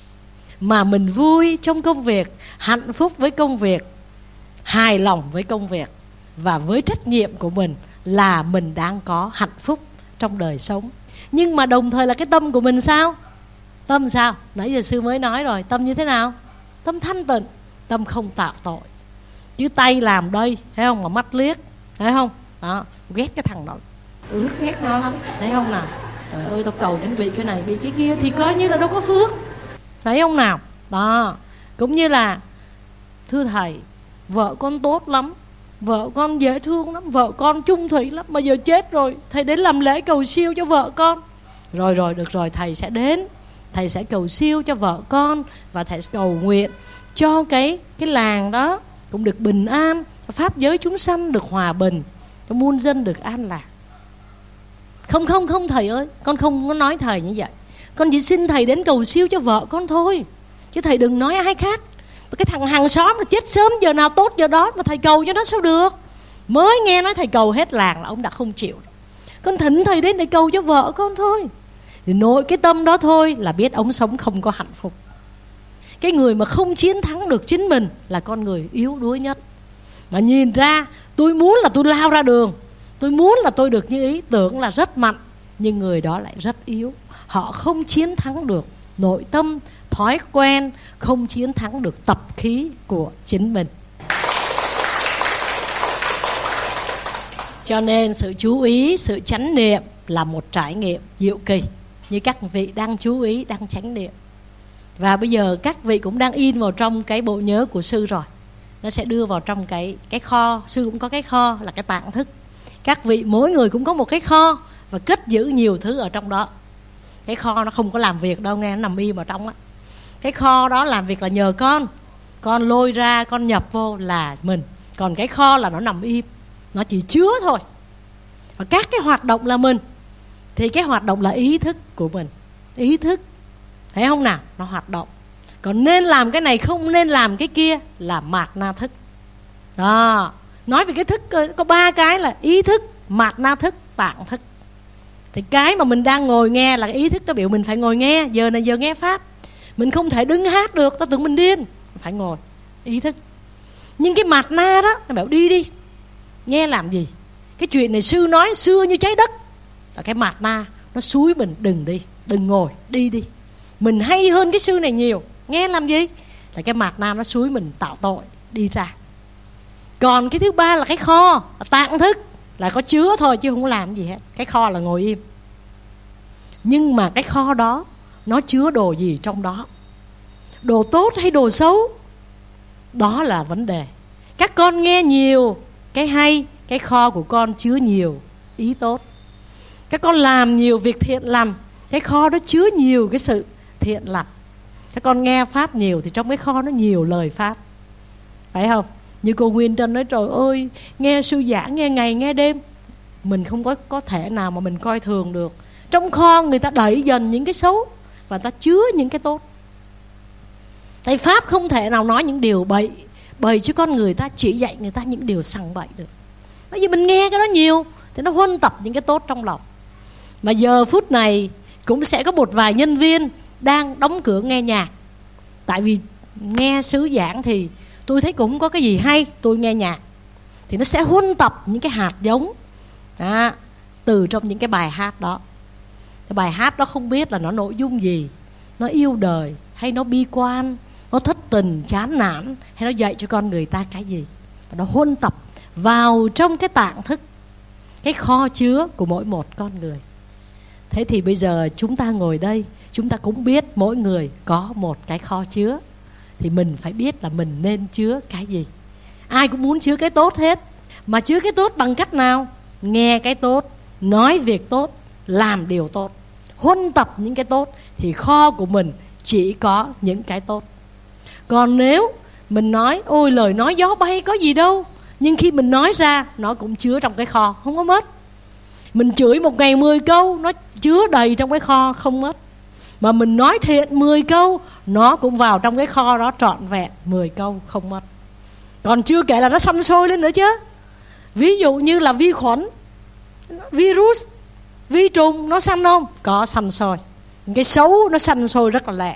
Mà mình vui trong công việc, hạnh phúc với công việc, hài lòng với công việc và với trách nhiệm của mình, là mình đang có hạnh phúc trong đời sống. Nhưng mà đồng thời là cái tâm của mình sao? Tâm sao? Nãy giờ sư mới nói rồi, tâm như thế nào? Tâm thanh tịnh, tâm không tạo tội. Chứ tay làm đây, thấy không, mà mắt liếc, thấy không? Đó, ghét cái thằng đó, rất ghét nó lắm, thấy không nào? Trời ơi, tao cầu chuẩn bị cái này bị cái kia thì coi như là đâu có phước, thấy không nào? Đó, cũng như là thưa thầy, vợ con tốt lắm, vợ con dễ thương lắm, vợ con chung thủy lắm, mà giờ chết rồi, thầy đến làm lễ cầu siêu cho vợ con. Rồi được rồi, thầy sẽ đến, thầy sẽ cầu siêu cho vợ con, và thầy sẽ cầu nguyện cho cái làng đó cũng được bình an, cho pháp giới chúng sanh được hòa bình, cho muôn dân được an lạc. Không thầy ơi, con không có nói thầy như vậy. Con chỉ xin thầy đến cầu siêu cho vợ con thôi, chứ thầy đừng nói ai khác. Cái thằng hàng xóm là chết sớm giờ nào tốt giờ đó, mà thầy cầu cho nó sao được? Mới nghe nói thầy cầu hết làng là ông đã không chịu. Con thỉnh thầy đến để cầu cho vợ con thôi. Thì nội cái tâm đó thôi là biết ông sống không có hạnh phúc. Cái người mà không chiến thắng được chính mình là con người yếu đuối nhất. Mà nhìn ra, tôi muốn là tôi lao ra đường, tôi muốn là tôi được như ý, tưởng là rất mạnh, nhưng người đó lại rất yếu. Họ không chiến thắng được nội tâm, thói quen, không chiến thắng được tập khí của chính mình. Cho nên sự chú ý, sự chánh niệm là một trải nghiệm diệu kỳ, như các vị đang chú ý, đang chánh niệm. Và bây giờ các vị cũng đang in vào trong cái bộ nhớ của sư rồi. Nó sẽ đưa vào trong cái kho. Sư cũng có cái kho là cái tạng thức. Các vị mỗi người cũng có một cái kho và cất giữ nhiều thứ ở trong đó. Cái kho nó không có làm việc đâu nghe, nó nằm im ở trong á. Cái kho đó làm việc là nhờ con lôi ra, con nhập vô là mình. Còn cái kho là nó nằm im, nó chỉ chứa thôi. Và các cái hoạt động là mình, thì cái hoạt động là ý thức của mình. Ý thức, thấy không nào? Nó hoạt động. Còn nên làm cái này, không nên làm cái kia là mạt na thức. Đó, nói về cái thức có 3 cái là ý thức, mạt na thức, tạng thức. Thì cái mà mình đang ngồi nghe là cái ý thức, nó biểu mình phải ngồi nghe. Giờ này giờ nghe pháp, mình không thể đứng hát được, tao tưởng mình điên, phải ngồi, ý thức. Nhưng cái mạt na đó, nó bảo đi nghe làm gì? Cái chuyện này sư nói xưa như trái đất. Là cái mạt na nó xúi mình đừng đi, đừng ngồi, đi. Mình hay hơn cái sư này nhiều, nghe làm gì? Là cái mạt na nó xúi mình tạo tội, đi ra. Còn cái thứ 3 là cái kho, là tạng thức, là có chứa thôi chứ không có làm gì hết. Cái kho là ngồi im. Nhưng mà cái kho đó nó chứa đồ gì trong đó? Đồ tốt hay đồ xấu? Đó là vấn đề. Các con nghe nhiều cái hay, cái kho của con chứa nhiều ý tốt. Các con làm nhiều việc thiện lành, cái kho đó chứa nhiều cái sự thiện lành. Các con nghe pháp nhiều thì trong cái kho nó nhiều lời pháp, phải không? Như cô Nguyên Trân nói trời ơi, nghe sư giảng nghe ngày nghe đêm. Mình không có thể nào mà mình coi thường được. Trong kho người ta đẩy dần những cái xấu và ta chứa những cái tốt. Tại pháp không thể nào nói những điều bậy chứ con người ta chỉ dạy người ta những điều sằng bậy được. Bởi vì mình nghe cái đó nhiều thì nó huân tập những cái tốt trong lòng. Mà giờ phút này cũng sẽ có một vài nhân viên đang đóng cửa nghe nhạc. Tại vì nghe sứ giảng thì tôi thấy cũng có cái gì hay, tôi nghe nhạc. Thì nó sẽ huân tập những cái hạt giống từ trong những cái bài hát đó. Cái bài hát đó không biết là nó nội dung gì, nó yêu đời hay nó bi quan, nó thất tình chán nản, hay nó dạy cho con người ta cái gì. Và nó huân tập vào trong cái tạng thức, cái kho chứa của mỗi một con người. Thế thì bây giờ chúng ta ngồi đây, chúng ta cũng biết mỗi người có một cái kho chứa. Thì mình phải biết là mình nên chứa cái gì. Ai cũng muốn chứa cái tốt hết. Mà chứa cái tốt bằng cách nào? Nghe cái tốt, nói việc tốt, làm điều tốt, huân tập những cái tốt. Thì kho của mình chỉ có những cái tốt. Còn nếu mình nói ôi lời nói gió bay có gì đâu, nhưng khi mình nói ra nó cũng chứa trong cái kho, không có mất. Mình chửi một ngày 10 câu, nó chứa đầy trong cái kho, không mất. Mà mình nói thiện 10 câu, nó cũng vào trong cái kho đó trọn vẹn 10 câu, không mất. Còn chưa kể là nó sanh sôi lên nữa chứ. Ví dụ như là vi khuẩn, virus, vi trùng, nó sanh không? Có sanh sôi. Cái xấu nó sanh sôi rất là lẹ.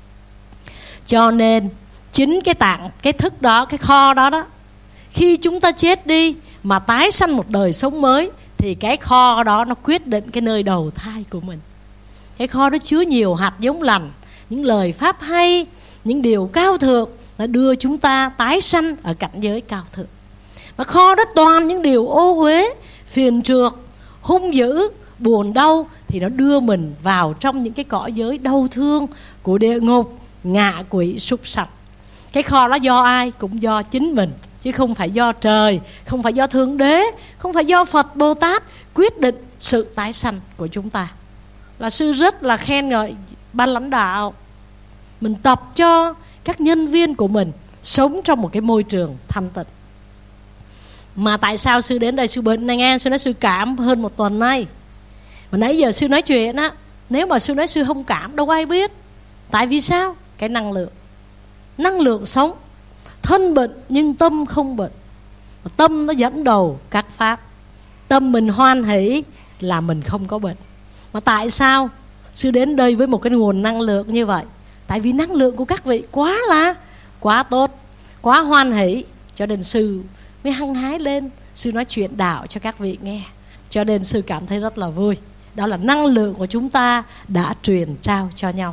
Cho nên chính cái tạng, cái thức đó, cái kho đó đó, khi chúng ta chết đi mà tái sanh một đời sống mới thì cái kho đó nó quyết định cái nơi đầu thai của mình. Cái kho đó chứa nhiều hạt giống lành, những lời pháp hay, những điều cao thượng, nó đưa chúng ta tái sanh ở cảnh giới cao thượng. Mà kho đó toàn những điều ô uế, phiền trượt, hung dữ, buồn đau, thì nó đưa mình vào trong những cái cõi giới đau thương của địa ngục, ngạ quỷ, súc sạch. Cái kho đó do ai? Cũng do chính mình, chứ không phải do trời, không phải do Thượng Đế, không phải do Phật Bồ Tát quyết định sự tái sanh của chúng ta. Là sư rất là khen ngợi ban lãnh đạo. Mình tập cho các nhân viên của mình sống trong một cái môi trường thanh tịnh. Mà tại sao sư đến đây sư bệnh này nghe? Sư nói sư cảm hơn 1 tuần nay. Mà nãy giờ sư nói chuyện á, nếu mà sư nói sư không cảm đâu có ai biết. Tại vì sao? Cái năng lượng sống. Thân bệnh nhưng tâm không bệnh. Tâm nó dẫn đầu các pháp. Tâm mình hoan hỷ là mình không có bệnh. Mà tại sao sư đến đây với một cái nguồn năng lượng như vậy? Tại vì năng lượng của các vị quá tốt, quá hoan hỷ, cho nên sư mới hăng hái lên. Sư nói chuyện đạo cho các vị nghe, cho nên sư cảm thấy rất là vui. Đó là năng lượng của chúng ta đã truyền trao cho nhau.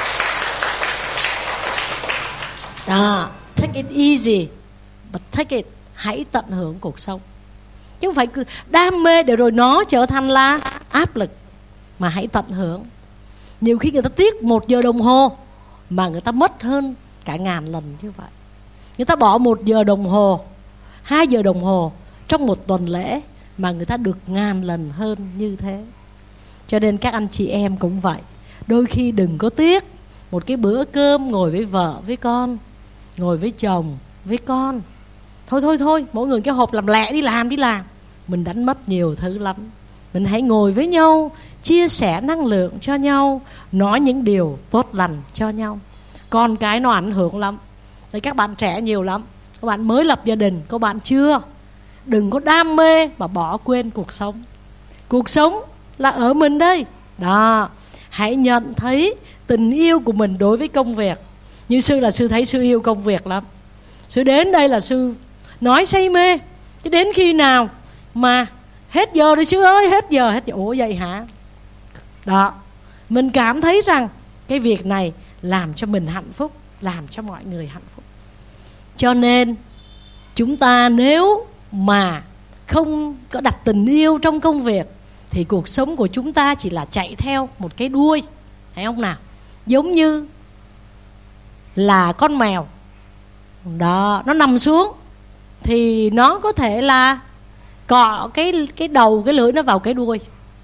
Đó, take it easy, but take it, hãy tận hưởng cuộc sống. Chứ không phải cứ đam mê để rồi nó trở thành là áp lực. Mà hãy tận hưởng. Nhiều khi người ta tiếc 1 giờ đồng hồ mà người ta mất hơn cả 1000 lần như vậy. Người ta bỏ 1 giờ đồng hồ, 2 giờ đồng hồ trong một tuần lễ mà người ta được 1000 lần hơn như thế. Cho nên các anh chị em cũng vậy. Đôi khi đừng có tiếc một cái bữa cơm ngồi với vợ, với con, ngồi với chồng, với con. Thôi, mỗi người cái hộp làm lẹ đi làm. Mình đánh mất nhiều thứ lắm. Mình hãy ngồi với nhau, chia sẻ năng lượng cho nhau, nói những điều tốt lành cho nhau. Còn cái nó ảnh hưởng lắm. Tại các bạn trẻ nhiều lắm. Các bạn mới lập gia đình, các bạn chưa. Đừng có đam mê mà bỏ quên cuộc sống. Cuộc sống là ở mình đây. Đó, hãy nhận thấy tình yêu của mình đối với công việc. Như sư là sư thấy sư yêu công việc lắm. Sư đến đây là sư nói say mê. Chứ đến khi nào mà hết giờ rồi sư ơi, hết giờ. Ủa vậy hả? Đó, mình cảm thấy rằng cái việc này làm cho mình hạnh phúc, làm cho mọi người hạnh phúc. Cho nên chúng ta nếu mà không có đặt tình yêu trong công việc thì cuộc sống của chúng ta chỉ là chạy theo một cái đuôi, thấy không nào? Giống như là con mèo đó, nó nằm xuống thì nó có thể là cọ cái đầu, cái lưỡi nó vào cái đuôi.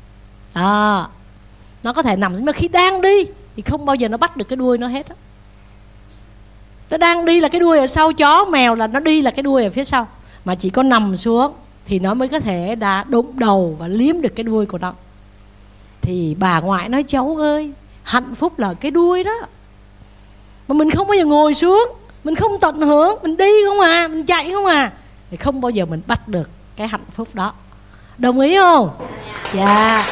Nó có thể nằm, nhưng mà khi đang đi thì không bao giờ nó bắt được cái đuôi nó hết á. Nó đang đi là cái đuôi ở sau, chó mèo là nó đi là cái đuôi ở phía sau. Mà chỉ có nằm xuống thì nó mới có thể đã đụng đầu và liếm được cái đuôi của nó. Thì bà ngoại nói cháu ơi, hạnh phúc là cái đuôi đó. Mà mình không bao giờ ngồi xuống, mình không tận hưởng, mình đi không à, mình chạy không à, thì không bao giờ mình bắt được cái hạnh phúc đó. Đồng ý không? Dạ.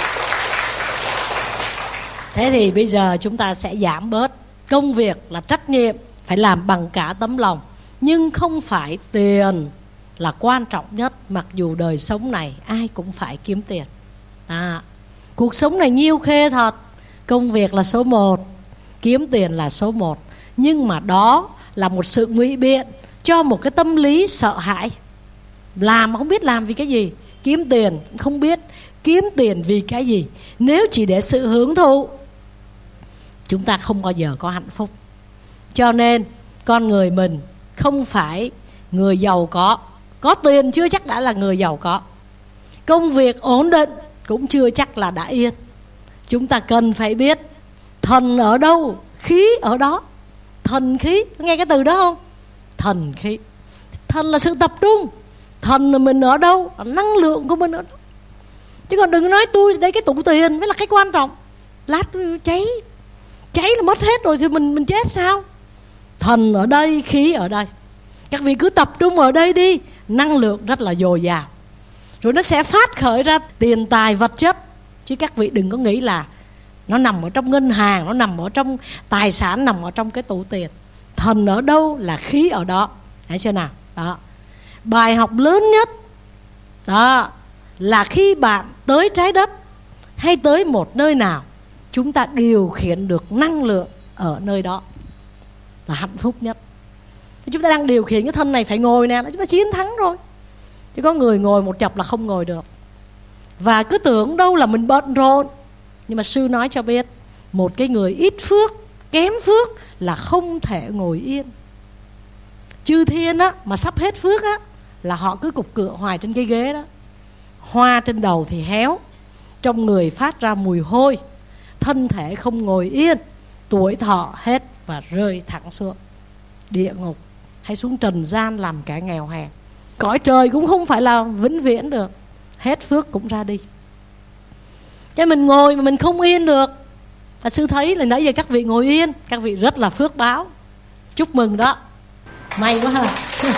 Thế thì bây giờ chúng ta sẽ giảm bớt. Công việc là trách nhiệm, phải làm bằng cả tấm lòng. Nhưng không phải tiền là quan trọng nhất. Mặc dù đời sống này ai cũng phải kiếm tiền. Cuộc sống này nhiêu khê thật. Công việc là số 1, kiếm tiền là số 1. Nhưng mà đó là một sự ngụy biện cho một cái tâm lý sợ hãi. Làm mà không biết làm vì cái gì. Kiếm tiền không biết kiếm tiền vì cái gì. Nếu chỉ để sự hưởng thụ, chúng ta không bao giờ có hạnh phúc. Cho nên con người mình không phải người giàu có tiền chưa chắc đã là người giàu có. Công việc ổn định cũng chưa chắc là đã yên. Chúng ta cần phải biết thần ở đâu, khí ở đó. Thần khí, nghe cái từ đó không? Thần khí. Thần là sự tập trung. Thần là mình ở đâu, năng lượng của mình ở đâu. Chứ còn đừng nói tôi đây cái tủ tiền mới là cái quan trọng. Lát cháy là mất hết rồi thì mình chết sao? Thần ở đây, khí ở đây. Các vị cứ tập trung ở đây đi, năng lượng rất là dồi dào. Rồi nó sẽ phát khởi ra tiền tài vật chất. Chứ các vị đừng có nghĩ là nó nằm ở trong ngân hàng, nó nằm ở trong tài sản, nằm ở trong cái tủ tiền. Thần ở đâu là khí ở đó. Thấy chưa nào? Đó. Bài học lớn nhất đó là khi bạn tới trái đất hay tới một nơi nào, chúng ta điều khiển được năng lượng ở nơi đó là hạnh phúc nhất. Chúng ta đang điều khiển cái thân này phải ngồi nè, chúng ta chiến thắng rồi. Chứ có người ngồi một chập là không ngồi được. Và cứ tưởng đâu là mình bận rộn. Nhưng mà sư nói cho biết, một cái người ít phước, kém phước là không thể ngồi yên. Chư thiên á, mà sắp hết phước á, là họ cứ cục cựa hoài trên cái ghế đó. Hoa trên đầu thì héo, trong người phát ra mùi hôi, thân thể không ngồi yên, tuổi thọ hết và rơi thẳng xuống địa ngục hay xuống trần gian làm kẻ nghèo hèn. Cõi trời cũng không phải là vĩnh viễn được, hết phước cũng ra đi. Cho mình ngồi mà mình không yên được. Và sư thấy là nãy giờ các vị ngồi yên, các vị rất là phước báo. Chúc mừng đó, may quá ha.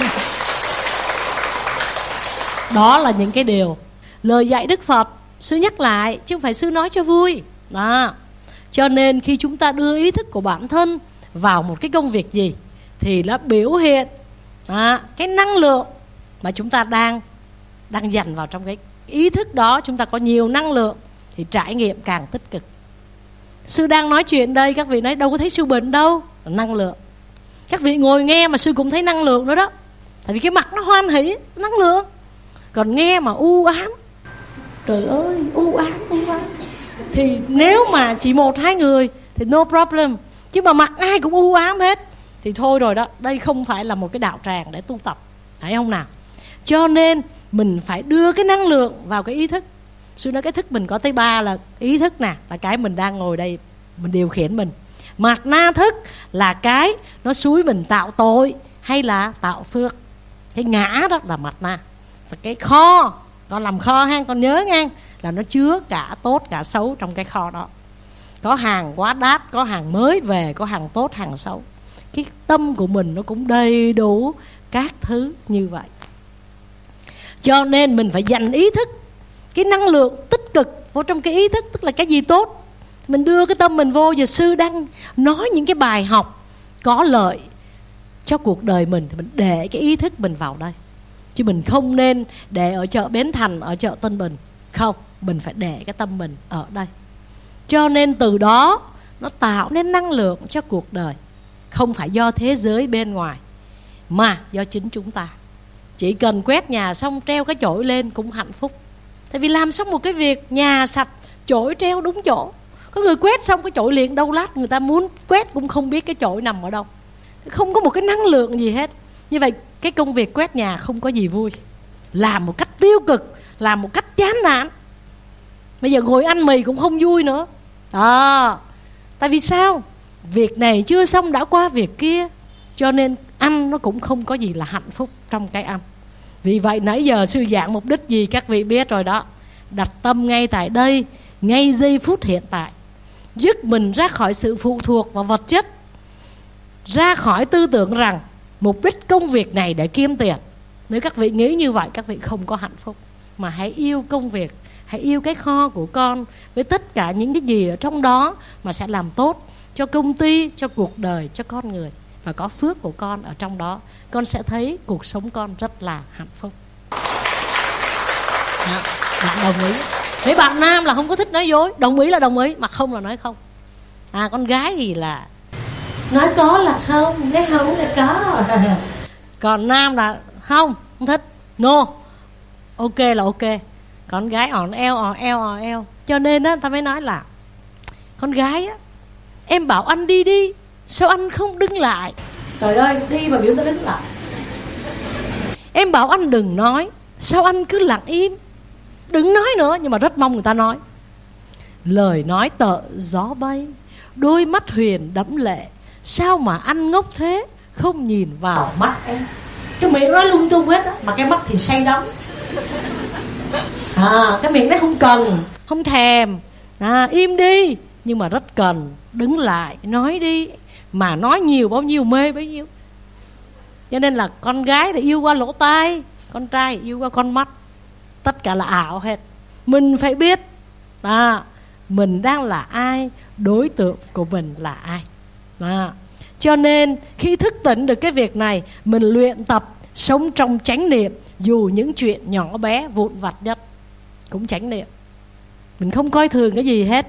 Đó là những cái điều lời dạy Đức Phật sư nhắc lại, chứ không phải sư nói cho vui đó. Cho nên khi chúng ta đưa ý thức của bản thân vào một cái công việc gì thì nó biểu hiện cái năng lượng mà chúng ta đang dành vào trong cái ý thức đó. Chúng ta có nhiều năng lượng thì trải nghiệm càng tích cực. Sư đang nói chuyện đây, các vị nói đâu có thấy sư bệnh đâu, năng lượng. Các vị ngồi nghe mà sư cũng thấy năng lượng nữa đó. Tại vì cái mặt nó hoan hỷ, năng lượng. Còn nghe mà u ám, trời ơi, u ám thì nếu mà chỉ 1-2 người thì no problem. Chứ mà mặt ai cũng u ám hết thì thôi rồi đó. Đây không phải là một cái đạo tràng để tu tập, phải không nào? Cho nên mình phải đưa cái năng lượng vào cái ý thức. Sư nói cái thức mình có tới 3 là ý thức nè, là cái mình đang ngồi đây mình điều khiển mình. Mạt na thức là cái nó xúi mình tạo tội hay là tạo phước. Cái ngã đó là mạt na. Và cái kho, con làm kho ha, con nhớ nha, là nó chứa cả tốt cả xấu trong cái kho đó. Có hàng quá đắt, có hàng mới về, có hàng tốt hàng xấu. Cái tâm của mình nó cũng đầy đủ các thứ như vậy. Cho nên mình phải dành ý thức, cái năng lượng tích cực vô trong cái ý thức. Tức là cái gì tốt mình đưa cái tâm mình vô. Giờ sư đang nói những cái bài học có lợi cho cuộc đời mình thì mình để cái ý thức mình vào đây. Chứ mình không nên để ở chợ Bến Thành, ở chợ Tân Bình. Không, mình phải để cái tâm mình ở đây. Cho nên từ đó nó tạo nên năng lượng cho cuộc đời. Không phải do thế giới bên ngoài, mà do chính chúng ta. Chỉ cần quét nhà xong treo cái chổi lên cũng hạnh phúc. Tại vì làm xong một cái việc, nhà sạch, chổi treo đúng chỗ. Có người quét xong cái chổi liền, đâu lát người ta muốn quét cũng không biết cái chổi nằm ở đâu. Không có một cái năng lượng gì hết. Như vậy cái công việc quét nhà không có gì vui. Làm một cách tiêu cực, làm một cách chán nản. Bây giờ ngồi ăn mì cũng không vui nữa. Tại vì sao? Việc này chưa xong đã qua việc kia. Cho nên ăn nó cũng không có gì là hạnh phúc trong cái ăn. Vì vậy nãy giờ sư giảng mục đích gì các vị biết rồi đó. Đặt tâm ngay tại đây, ngay giây phút hiện tại. Dứt mình ra khỏi sự phụ thuộc vào vật chất, ra khỏi tư tưởng rằng mục đích công việc này để kiếm tiền. Nếu các vị nghĩ như vậy, các vị không có hạnh phúc. Mà hãy yêu công việc, hãy yêu cái kho của con với tất cả những cái gì ở trong đó mà sẽ làm tốt cho công ty, cho cuộc đời, cho con người. Và có phước của con ở trong đó, con sẽ thấy cuộc sống con rất là hạnh phúc. Đó, bạn đồng ý. Mấy bạn nam là không có thích nói dối. Đồng ý là đồng ý, mà không là nói không. Con gái thì là nói có là không, nói không là có. Còn nam là không thích, no, ok là ok. Con gái òn eo. Cho nên á, ta mới nói là con gái á, em bảo anh đi đi, sao anh không đứng lại? Trời ơi, đi mà biểu ta đứng lại. Em bảo anh đừng nói, sao anh cứ lặng im? Đừng nói nữa, nhưng mà rất mong người ta nói. Lời nói tợ gió bay, đôi mắt huyền đẫm lệ, sao mà anh ngốc thế, không nhìn vào mắt em? Cái miệng nói lung tung hết á, mà cái mắt thì say đắm. Cái miệng đấy không cần, không thèm, im đi. Nhưng mà rất cần, đứng lại, nói đi. Mà nói nhiều bao nhiêu mê bấy nhiêu. Cho nên là con gái thì yêu qua lỗ tai, con trai yêu qua con mắt. Tất cả là ảo hết. Mình phải biết mình đang là ai, đối tượng của mình là ai. Cho nên khi thức tỉnh được cái việc này, mình luyện tập sống trong chánh niệm, dù những chuyện nhỏ bé vụn vặt nhất. cũng chánh niệm. Mình không coi thường cái gì hết.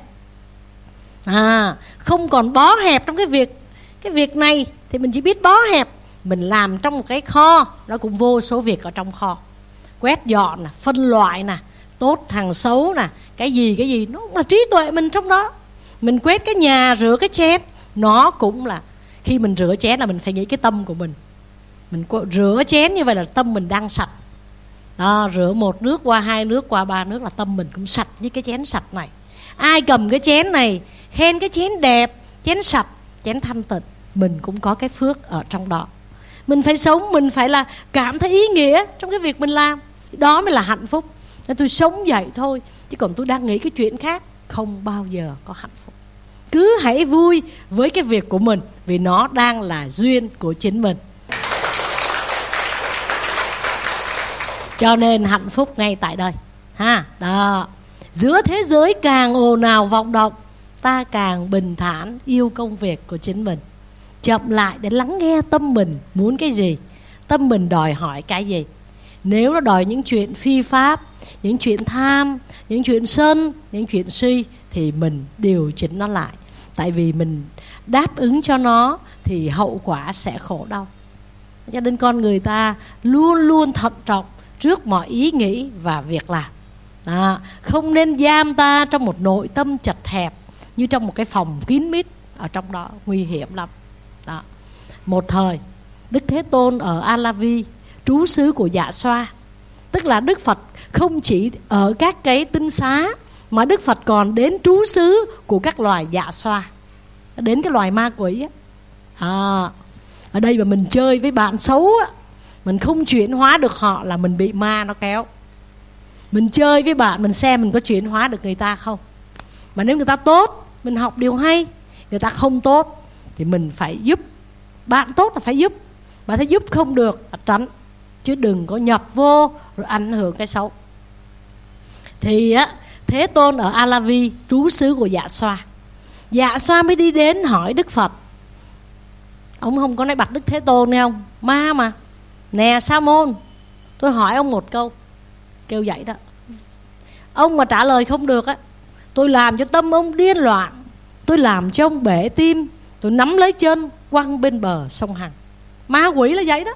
Không còn bó hẹp trong cái việc này thì mình chỉ biết bó hẹp. Mình làm trong một cái kho, nó cũng vô số việc ở trong kho. Quét dọn nè, phân loại nè, tốt thằng xấu nè, cái gì nó cũng là trí tuệ mình trong đó. Mình quét cái nhà, rửa cái chén, nó cũng là, khi mình rửa chén là mình phải nghĩ cái tâm của mình. Mình rửa chén như vậy là tâm mình đang sạch. Rửa một nước qua, 2 nước qua, 3 nước là tâm mình cũng sạch như cái chén sạch này. Ai cầm cái chén này khen cái chén đẹp, chén sạch, chén thanh tịnh, mình cũng có cái phước ở trong đó. Mình phải sống, mình phải là cảm thấy ý nghĩa trong cái việc mình làm. Đó mới là hạnh phúc. Nên tôi sống vậy thôi, chứ còn tôi đang nghĩ cái chuyện khác, không bao giờ có hạnh phúc. Cứ hãy vui với cái việc của mình, vì nó đang là duyên của chính mình. Cho nên hạnh phúc ngay tại đây. Đó. Giữa thế giới càng ồn ào vọng động, ta càng bình thản yêu công việc của chính mình. Chậm lại để lắng nghe tâm mình muốn cái gì, tâm mình đòi hỏi cái gì. Nếu nó đòi những chuyện phi pháp, những chuyện tham, những chuyện sân, những chuyện si, thì mình điều chỉnh nó lại. Tại vì mình đáp ứng cho nó thì hậu quả sẽ khổ đau. Cho nên con người ta luôn luôn thận trọng trước mọi ý nghĩ và việc làm. Không nên giam ta trong một nội tâm chật hẹp, như trong một cái phòng kín mít. Ở trong đó nguy hiểm lắm. Đó. Một thời Đức Thế Tôn ở A La Vi, trú xứ của Dạ Xoa. Tức là Đức Phật không chỉ ở các cái tinh xá, mà Đức Phật còn đến trú xứ của các loài dạ xoa, đến cái loài ma quỷ á. Ở đây mà mình chơi với bạn xấu á, mình không chuyển hóa được họ là mình bị ma nó kéo. Mình chơi với bạn, mình xem mình có chuyển hóa được người ta không. Mà nếu người ta tốt, mình học điều hay. Người ta không tốt thì mình phải giúp. Bạn tốt là phải giúp. Bạn thấy giúp không được là tránh, chứ đừng có nhập vô rồi ảnh hưởng cái xấu. Thì á, Thế Tôn ở A La Vi, trú xứ của Dạ Xoa. Dạ Xoa mới đi đến hỏi Đức Phật. Ông không có nói bạch Đức Thế Tôn nghe không? Ma mà. Nè Sa Môn, tôi hỏi ông một câu. Kêu vậy đó. Ông mà trả lời không được á, tôi làm cho tâm ông điên loạn, tôi làm cho ông bể tim, tôi nắm lấy chân quăng bên bờ sông Hằng. Ma quỷ là vậy đó.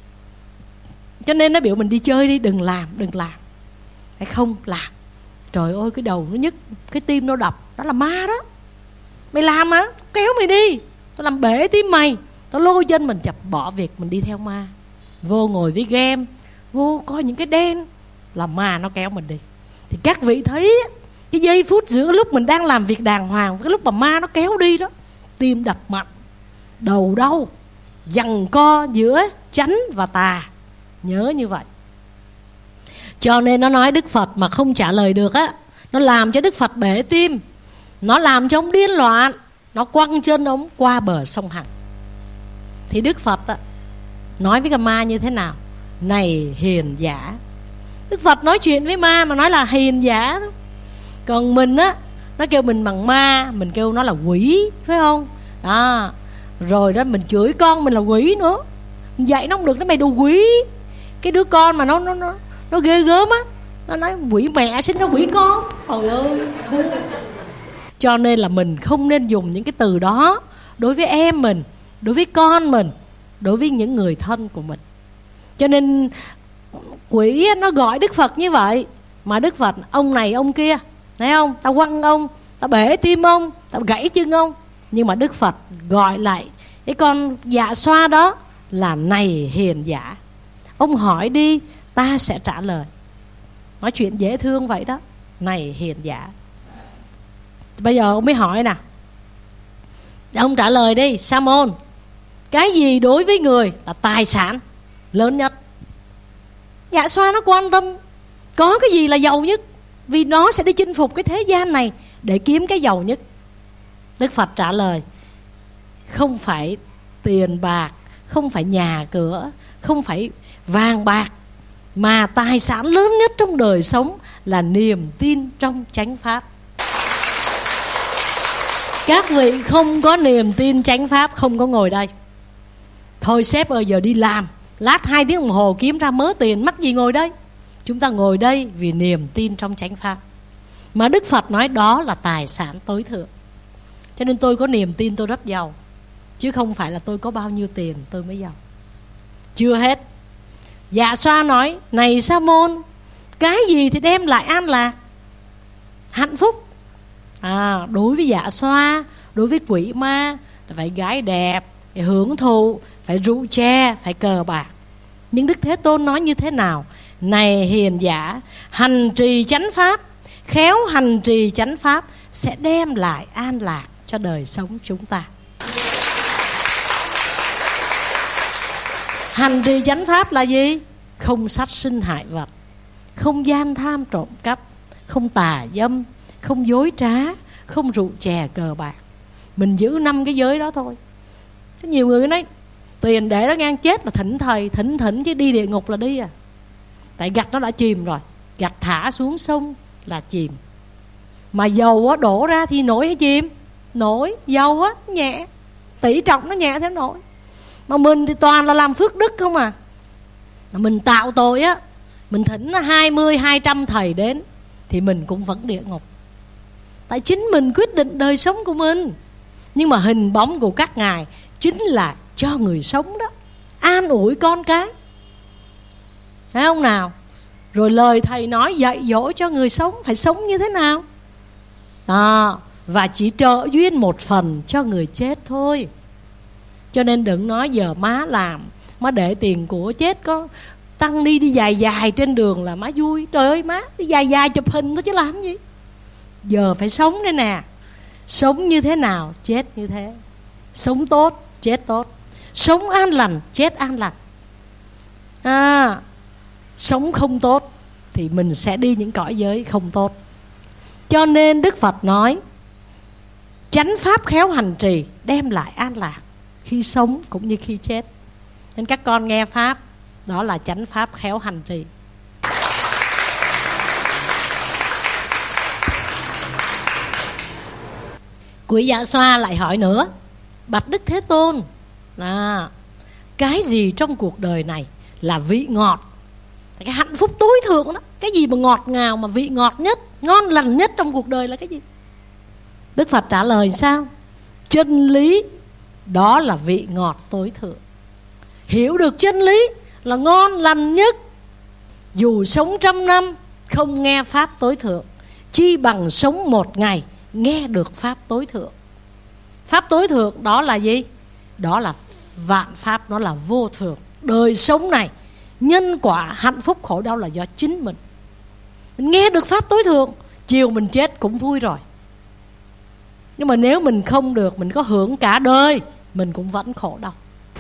Cho nên nó biểu mình đi chơi đi, đừng làm. Phải không làm. Trời ơi, cái đầu nó nhức, cái tim nó đập, đó là ma đó. Mày làm á, kéo mày đi, tôi làm bể tim mày, tôi lôi chân mình chập, bỏ việc mình đi theo ma. Vô ngồi với game, vô coi những cái đen, là ma nó kéo mình đi. Thì các vị thấy cái giây phút giữa lúc mình đang làm việc đàng hoàng, cái lúc mà ma nó kéo đi đó, tim đập mạnh, đầu đau, giằng co giữa chánh và tà. Nhớ như vậy. Cho nên nó nói Đức Phật mà không trả lời được á, nó làm cho Đức Phật bể tim, nó làm cho ông điên loạn, nó quăng chân ông qua bờ sông Hằng. Thì Đức Phật á, nói với cái ma như thế nào? Này hiền giả. Đức Phật nói chuyện với ma mà nói là hiền giả đó. Còn mình á, nó kêu mình bằng ma, mình kêu nó là quỷ, phải không? Đó. Rồi đó mình chửi con mình là quỷ nữa. Mình dạy nó không được, nó mày đồ quỷ. Cái đứa con mà nó ghê gớm á, nó nói quỷ mẹ sinh ra quỷ con. Trời ơi, thôi. Cho nên là mình không nên dùng những cái từ đó đối với em mình, đối với con mình, đối với những người thân của mình. Cho nên quỷ nó gọi Đức Phật như vậy. Mà Đức Phật, ông này ông kia, thấy không? Tao quăng ông, tao bể tim ông, tao gãy chân ông. Nhưng mà Đức Phật gọi lại cái con dạ xoa đó là này hiền giả. Ông hỏi đi, ta sẽ trả lời. Nói chuyện dễ thương vậy đó. Này hiền giả. Bây giờ ông mới hỏi nè, ông trả lời đi. Sa Môn, cái gì đối với người là tài sản lớn nhất? Dạ xoa nó quan tâm có cái gì là giàu nhất, vì nó sẽ đi chinh phục cái thế gian này để kiếm cái giàu nhất. Đức Phật trả lời, không phải tiền bạc, không phải nhà cửa, không phải vàng bạc, mà tài sản lớn nhất trong đời sống là niềm tin trong chánh pháp. Các vị không có niềm tin chánh pháp, không có ngồi đây. Thôi sếp ơi, giờ đi làm, lát 2 tiếng đồng hồ kiếm ra mớ tiền, mắc gì ngồi đây. Chúng ta ngồi đây vì niềm tin trong chánh pháp. Mà Đức Phật nói đó là tài sản tối thượng. Cho nên tôi có niềm tin tôi rất giàu, chứ không phải là tôi có bao nhiêu tiền tôi mới giàu. Chưa hết. Dạ Xoa nói: này Sa môn, cái gì thì đem lại an lạc, hạnh phúc? Đối với Dạ Xoa, đối với quỷ ma, phải gái đẹp, phải hưởng thụ, phải rượu chè, phải cờ bạc. Nhưng Đức Thế Tôn nói như thế nào? Này hiền giả, hành trì chánh pháp, khéo hành trì chánh pháp sẽ đem lại an lạc cho đời sống chúng ta. Hành trì chánh pháp là gì? Không sát sinh hại vật, không gian tham trộm cắp, không tà dâm, không dối trá, không rượu chè cờ bạc. Mình giữ 5 cái giới đó thôi. Có nhiều người nói tiền để đó ngang, chết là thỉnh thầy, thỉnh chứ đi địa ngục là đi à. Tại gạch nó đã chìm rồi, gạch thả xuống sông là chìm. Mà dầu á đổ ra thì nổi hay chìm? Nổi. Dầu á nhẹ, tỷ trọng nó nhẹ thế nổi. Mà mình thì toàn là làm phước đức không à. Mình tạo tội á, mình thỉnh 20, 200 thầy đến thì mình cũng vẫn địa ngục. Tại chính mình quyết định đời sống của mình. Nhưng mà hình bóng của các ngài chính là cho người sống đó, an ủi con cái, thấy không nào? Rồi lời thầy nói dạy dỗ cho người sống phải sống như thế nào và chỉ trợ duyên một phần cho người chết thôi. Cho nên đừng nói giờ má làm, má để tiền của chết có tăng đi dài dài trên đường là má vui. Trời ơi má, đi dài dài chụp hình thôi chứ làm gì. Giờ phải sống đây nè. Sống như thế nào chết như thế. Sống tốt chết tốt, sống an lành chết an lành. Sống không tốt thì mình sẽ đi những cõi giới không tốt. Cho nên Đức Phật nói chánh pháp khéo hành trì đem lại an lạc khi sống cũng như khi chết. Nên các con nghe pháp, đó là chánh pháp khéo hành trì. Quỷ Dạ Xoa lại hỏi nữa: bạch Đức Thế Tôn, cái gì trong cuộc đời này là vị ngọt, cái hạnh phúc tối thượng đó? Cái gì mà ngọt ngào, mà vị ngọt nhất, ngon lành nhất trong cuộc đời là cái gì? Đức Phật trả lời sao? Chân lý, đó là vị ngọt tối thượng. Hiểu được chân lý là ngon lành nhất. Dù sống 100 năm không nghe pháp tối thượng, chi bằng sống 1 ngày nghe được pháp tối thượng. Pháp tối thượng đó là gì? Đó là vạn pháp, nó là vô thường. Đời sống này, nhân quả, hạnh phúc, khổ đau là do chính mình. Mình nghe được pháp tối thượng, chiều mình chết cũng vui rồi. Nhưng mà nếu mình không được, mình có hưởng cả đời, mình cũng vẫn khổ đau.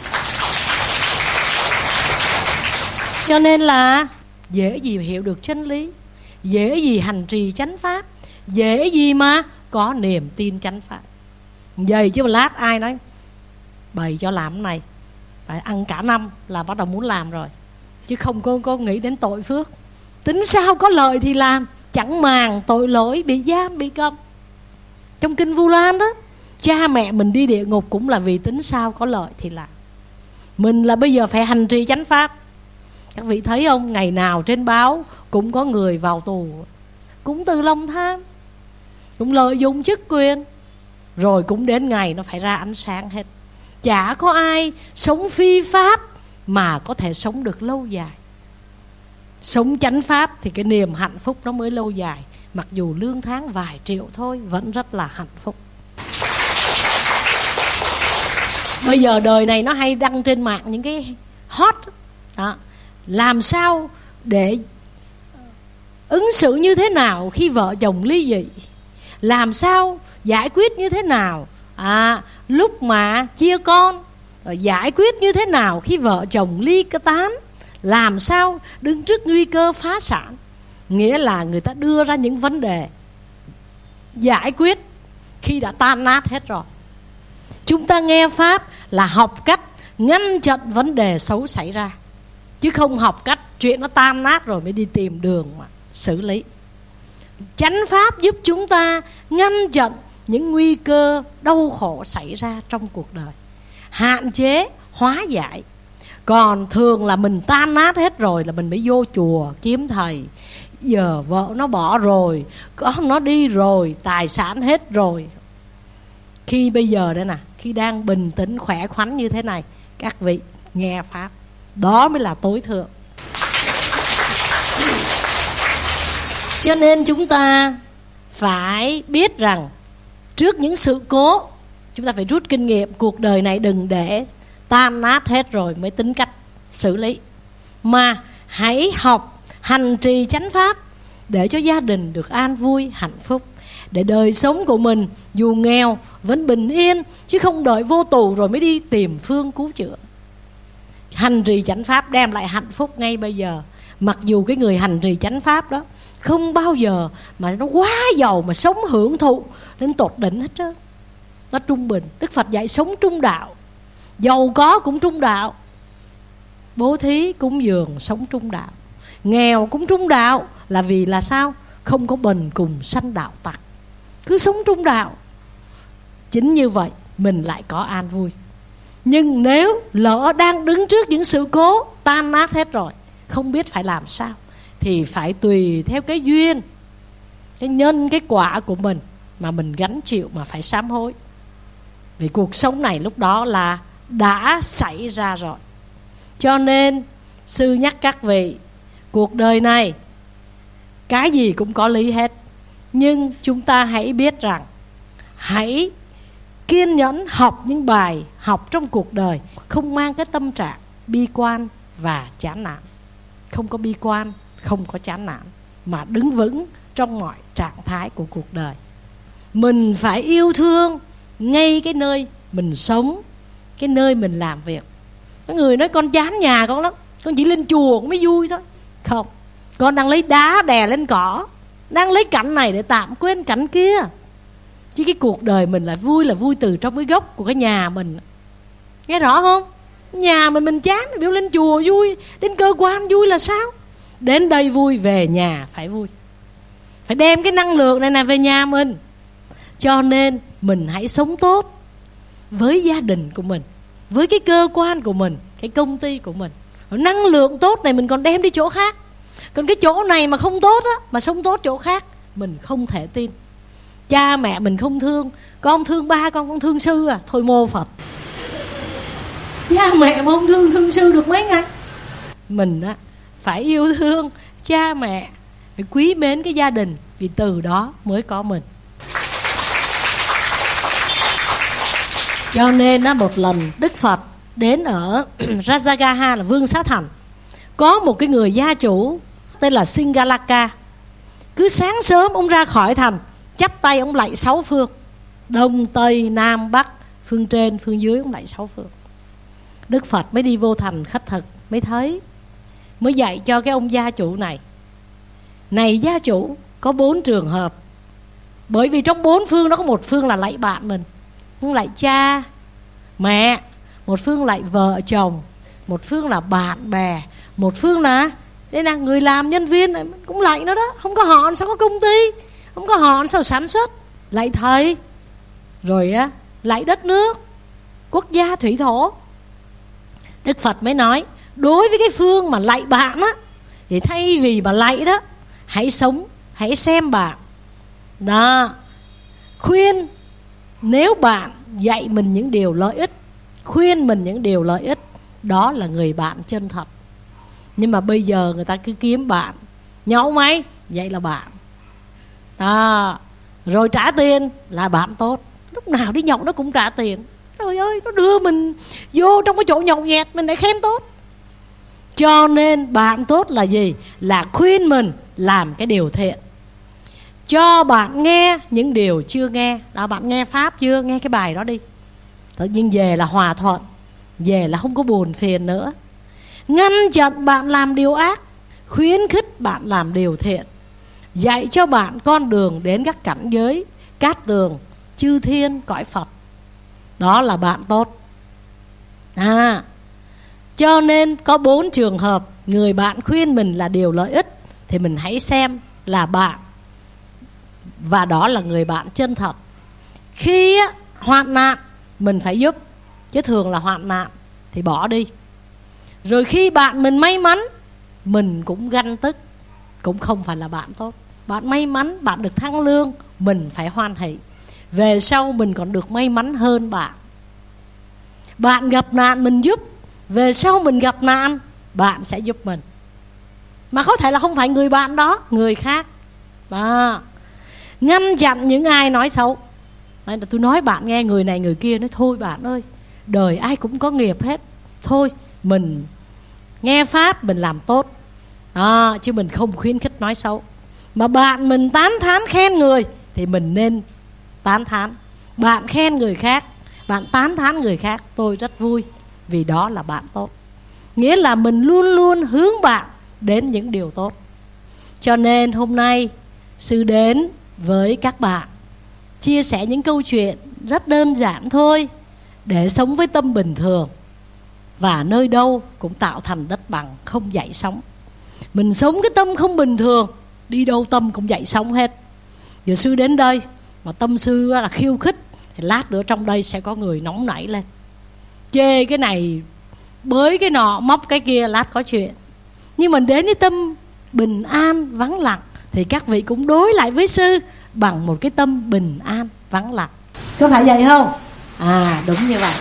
Cho nên là dễ gì hiểu được chân lý, dễ gì hành trì chánh pháp, dễ gì mà có niềm tin chánh pháp. Vậy chứ mà lát ai nói bày cho làm cái này phải ăn cả năm là bắt đầu muốn làm rồi, chứ không có nghĩ đến tội phước. Tính sao có lợi thì làm, chẳng màng tội lỗi bị giam bị cầm. Trong kinh Vu Lan đó, cha mẹ mình đi địa ngục cũng là vì tính sao có lợi thì làm. Mình là bây giờ phải hành trì chánh pháp. Các vị thấy không, ngày nào trên báo cũng có người vào tù, cũng từ lòng tham, cũng lợi dụng chức quyền, rồi cũng đến ngày nó phải ra ánh sáng hết. Chả có ai sống phi pháp mà có thể sống được lâu dài. Sống chánh pháp thì cái niềm hạnh phúc nó mới lâu dài. Mặc dù lương tháng vài triệu thôi, vẫn rất là hạnh phúc. Bây giờ đời này nó hay đăng trên mạng những cái hot đó. Làm sao để ứng xử như thế nào khi vợ chồng ly dị, làm sao giải quyết như thế nào lúc mà chia con, rồi giải quyết như thế nào khi vợ chồng ly tán, làm sao đứng trước nguy cơ phá sản. Nghĩa là người ta đưa ra những vấn đề giải quyết khi đã tan nát hết rồi. Chúng ta nghe pháp là học cách ngăn chặn vấn đề xấu xảy ra, chứ không học cách chuyện nó tan nát rồi mới đi tìm đường mà xử lý. Chánh pháp giúp chúng ta ngăn chặn những nguy cơ đau khổ xảy ra trong cuộc đời, hạn chế, hóa giải. Còn thường là mình tan nát hết rồi là mình mới vô chùa kiếm thầy. Giờ vợ nó bỏ rồi, con nó đi rồi, tài sản hết rồi. Khi bây giờ đây nè, khi đang bình tĩnh khỏe khoắn như thế này, các vị nghe Pháp, đó mới là tối thượng. Cho nên chúng ta phải biết rằng trước những sự cố, chúng ta phải rút kinh nghiệm. Cuộc đời này đừng để tan nát hết rồi mới tính cách xử lý, mà hãy học hành trì chánh pháp để cho gia đình được an vui hạnh phúc, để đời sống của mình dù nghèo vẫn bình yên, chứ không đợi vô tù rồi mới đi tìm phương cứu chữa. Hành trì chánh pháp đem lại hạnh phúc ngay bây giờ. Mặc dù cái người hành trì chánh pháp đó không bao giờ mà nó quá giàu mà sống hưởng thụ đến tột đỉnh hết trơn. Nó trung bình. Đức Phật dạy sống trung đạo. Giàu có cũng trung đạo, bố thí cúng dường sống trung đạo, nghèo cũng trung đạo. Là vì là sao? Không có bần cùng sanh đạo tặc, cứ sống trung đạo. Chính như vậy mình lại có an vui. Nhưng nếu lỡ đang đứng trước những sự cố tan nát hết rồi, không biết phải làm sao, thì phải tùy theo cái duyên, cái nhân, cái quả của mình mà mình gánh chịu, mà phải sám hối. Vì cuộc sống này lúc đó là đã xảy ra rồi. Cho nên sư nhắc các vị, cuộc đời này cái gì cũng có lý hết. Nhưng chúng ta hãy biết rằng, hãy kiên nhẫn học những bài học trong cuộc đời, không mang cái tâm trạng bi quan và chán nản. Không có bi quan, không có chán nản, mà đứng vững trong mọi trạng thái của cuộc đời. Mình phải yêu thương ngay cái nơi mình sống, cái nơi mình làm việc. Có người nói con chán nhà con lắm, con chỉ lên chùa mới vui thôi. Không, con đang lấy đá đè lên cỏ, đang lấy cảnh này để tạm quên cảnh kia. Chứ cái cuộc đời mình là vui từ trong cái gốc của cái nhà mình. Nghe rõ không? Nhà mình chán, biểu lên chùa vui, đến cơ quan vui là sao? Đến đây vui, về nhà phải vui. Phải đem cái năng lượng này về nhà mình. Cho nên mình hãy sống tốt với gia đình của mình, với cái cơ quan của mình, cái công ty của mình. Năng lượng tốt này mình còn đem đi chỗ khác. Còn cái chỗ này mà không tốt á, mà sống tốt chỗ khác, mình không thể tin. Cha mẹ mình không thương, con thương ba con thương sư à, thôi mô Phật. Cha mẹ mà không thương sư được mấy ngày. Mình á phải yêu thương cha mẹ, phải quý mến cái gia đình, vì từ đó mới có mình. Cho nên á, một lần Đức Phật đến ở Rajagaha là Vương Xá Thành, có một cái người gia chủ tên là Singalaka. Cứ sáng sớm ông ra khỏi thành, chắp tay ông lạy 6 phương, đông tây nam bắc, phương trên phương dưới, ông lạy 6 phương. Đức Phật mới đi vô thành khất thực, mới thấy, mới dạy cho cái ông gia chủ này: này gia chủ, có 4 trường hợp. Bởi vì trong 4 phương đó có một phương là lạy bạn mình, phương lạy cha mẹ, một phương lạy vợ chồng, một phương là bạn bè, một phương là đây là người làm nhân viên này cũng lạy nó đó. Không có họ sao có công ty, không có họ sao sản xuất. Lạy thầy, rồi á lạy đất nước, quốc gia thủy thổ. Đức Phật mới nói, đối với cái phương mà lạy bạn á, thì thay vì mà lạy đó, hãy sống, hãy xem bạn đó, khuyên. Nếu bạn dạy mình những điều lợi ích, khuyên mình những điều lợi ích, đó là người bạn chân thật. Nhưng mà bây giờ người ta cứ kiếm bạn, nhậu mày, vậy là bạn à, rồi trả tiền là bạn tốt. Lúc nào đi nhậu nó cũng trả tiền. Trời ơi, nó đưa mình vô trong cái chỗ nhậu nhẹt, mình lại khen tốt. Cho nên bạn tốt là gì? Là khuyên mình làm cái điều thiện, cho bạn nghe những điều chưa nghe. Đó, bạn nghe Pháp chưa? Nghe cái bài đó đi. Tự nhiên về là hòa thuận, về là không có buồn phiền nữa. Ngăn chặn bạn làm điều ác, khuyến khích bạn làm điều thiện, dạy cho bạn con đường đến các cảnh giới cát tường, chư thiên, cõi Phật. Đó là bạn tốt. Cho nên có 4 trường hợp người bạn khuyên mình là điều lợi ích, thì mình hãy xem là bạn, và đó là người bạn chân thật. Khi hoạn nạn mình phải giúp, chứ thường là hoạn nạn thì bỏ đi. Rồi khi bạn mình may mắn, mình cũng ganh tức, cũng không phải là bạn tốt. Bạn may mắn, bạn được thăng lương, mình phải hoan hỷ. Về sau mình còn được may mắn hơn bạn. Bạn gặp nạn mình giúp, về sau mình gặp nạn, bạn sẽ giúp mình. Mà có thể là không phải người bạn đó, người khác. Ngăn chặn những ai nói xấu. Đấy, tôi nói bạn nghe, người này người kia nói thôi bạn ơi, đời ai cũng có nghiệp hết, thôi mình nghe pháp mình làm tốt, chứ mình không khuyến khích nói xấu. Mà bạn mình tán thán khen người thì mình nên tán thán. Bạn khen người khác, bạn tán thán người khác, tôi rất vui, vì đó là bạn tốt. Nghĩa là mình luôn luôn hướng bạn đến những điều tốt. Cho nên hôm nay sư đến với các bạn chia sẻ những câu chuyện rất đơn giản thôi, để sống với tâm bình thường. Và nơi đâu cũng tạo thành đất bằng không dậy sóng. Mình sống cái tâm không bình thường, đi đâu tâm cũng dậy sóng hết. Giờ sư đến đây mà tâm sư là khiêu khích, thì lát nữa trong đây sẽ có người nóng nảy lên, chê cái này, bới cái nọ, móc cái kia, lát có chuyện. Nhưng mình đến với tâm bình an vắng lặng, thì các vị cũng đối lại với sư bằng một cái tâm bình an vắng lặng. Có phải vậy không? Đúng như vậy.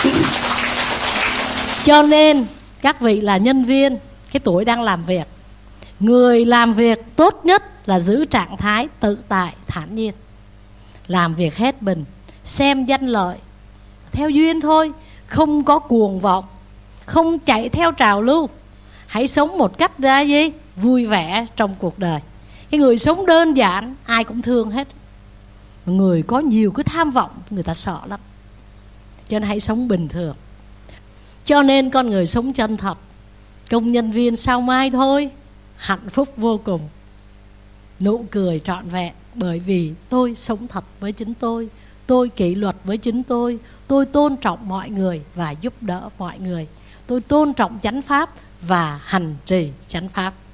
Cho nên các vị là nhân viên, cái tuổi đang làm việc. Người làm việc tốt nhất là giữ trạng thái tự tại thản nhiên, làm việc hết mình, xem danh lợi, theo duyên thôi, không có cuồng vọng, không chạy theo trào lưu. Hãy sống một cách ra gì? Vui vẻ trong cuộc đời. Cái người sống đơn giản ai cũng thương hết. Người có nhiều cái tham vọng người ta sợ lắm. Cho nên hãy sống bình thường. Cho nên con người sống chân thật. Công nhân viên sao mai thôi, hạnh phúc vô cùng, nụ cười trọn vẹn. Bởi vì tôi sống thật với chính tôi kỷ luật với chính tôi tôn trọng mọi người và giúp đỡ mọi người, tôi tôn trọng chánh pháp và hành trì chánh pháp.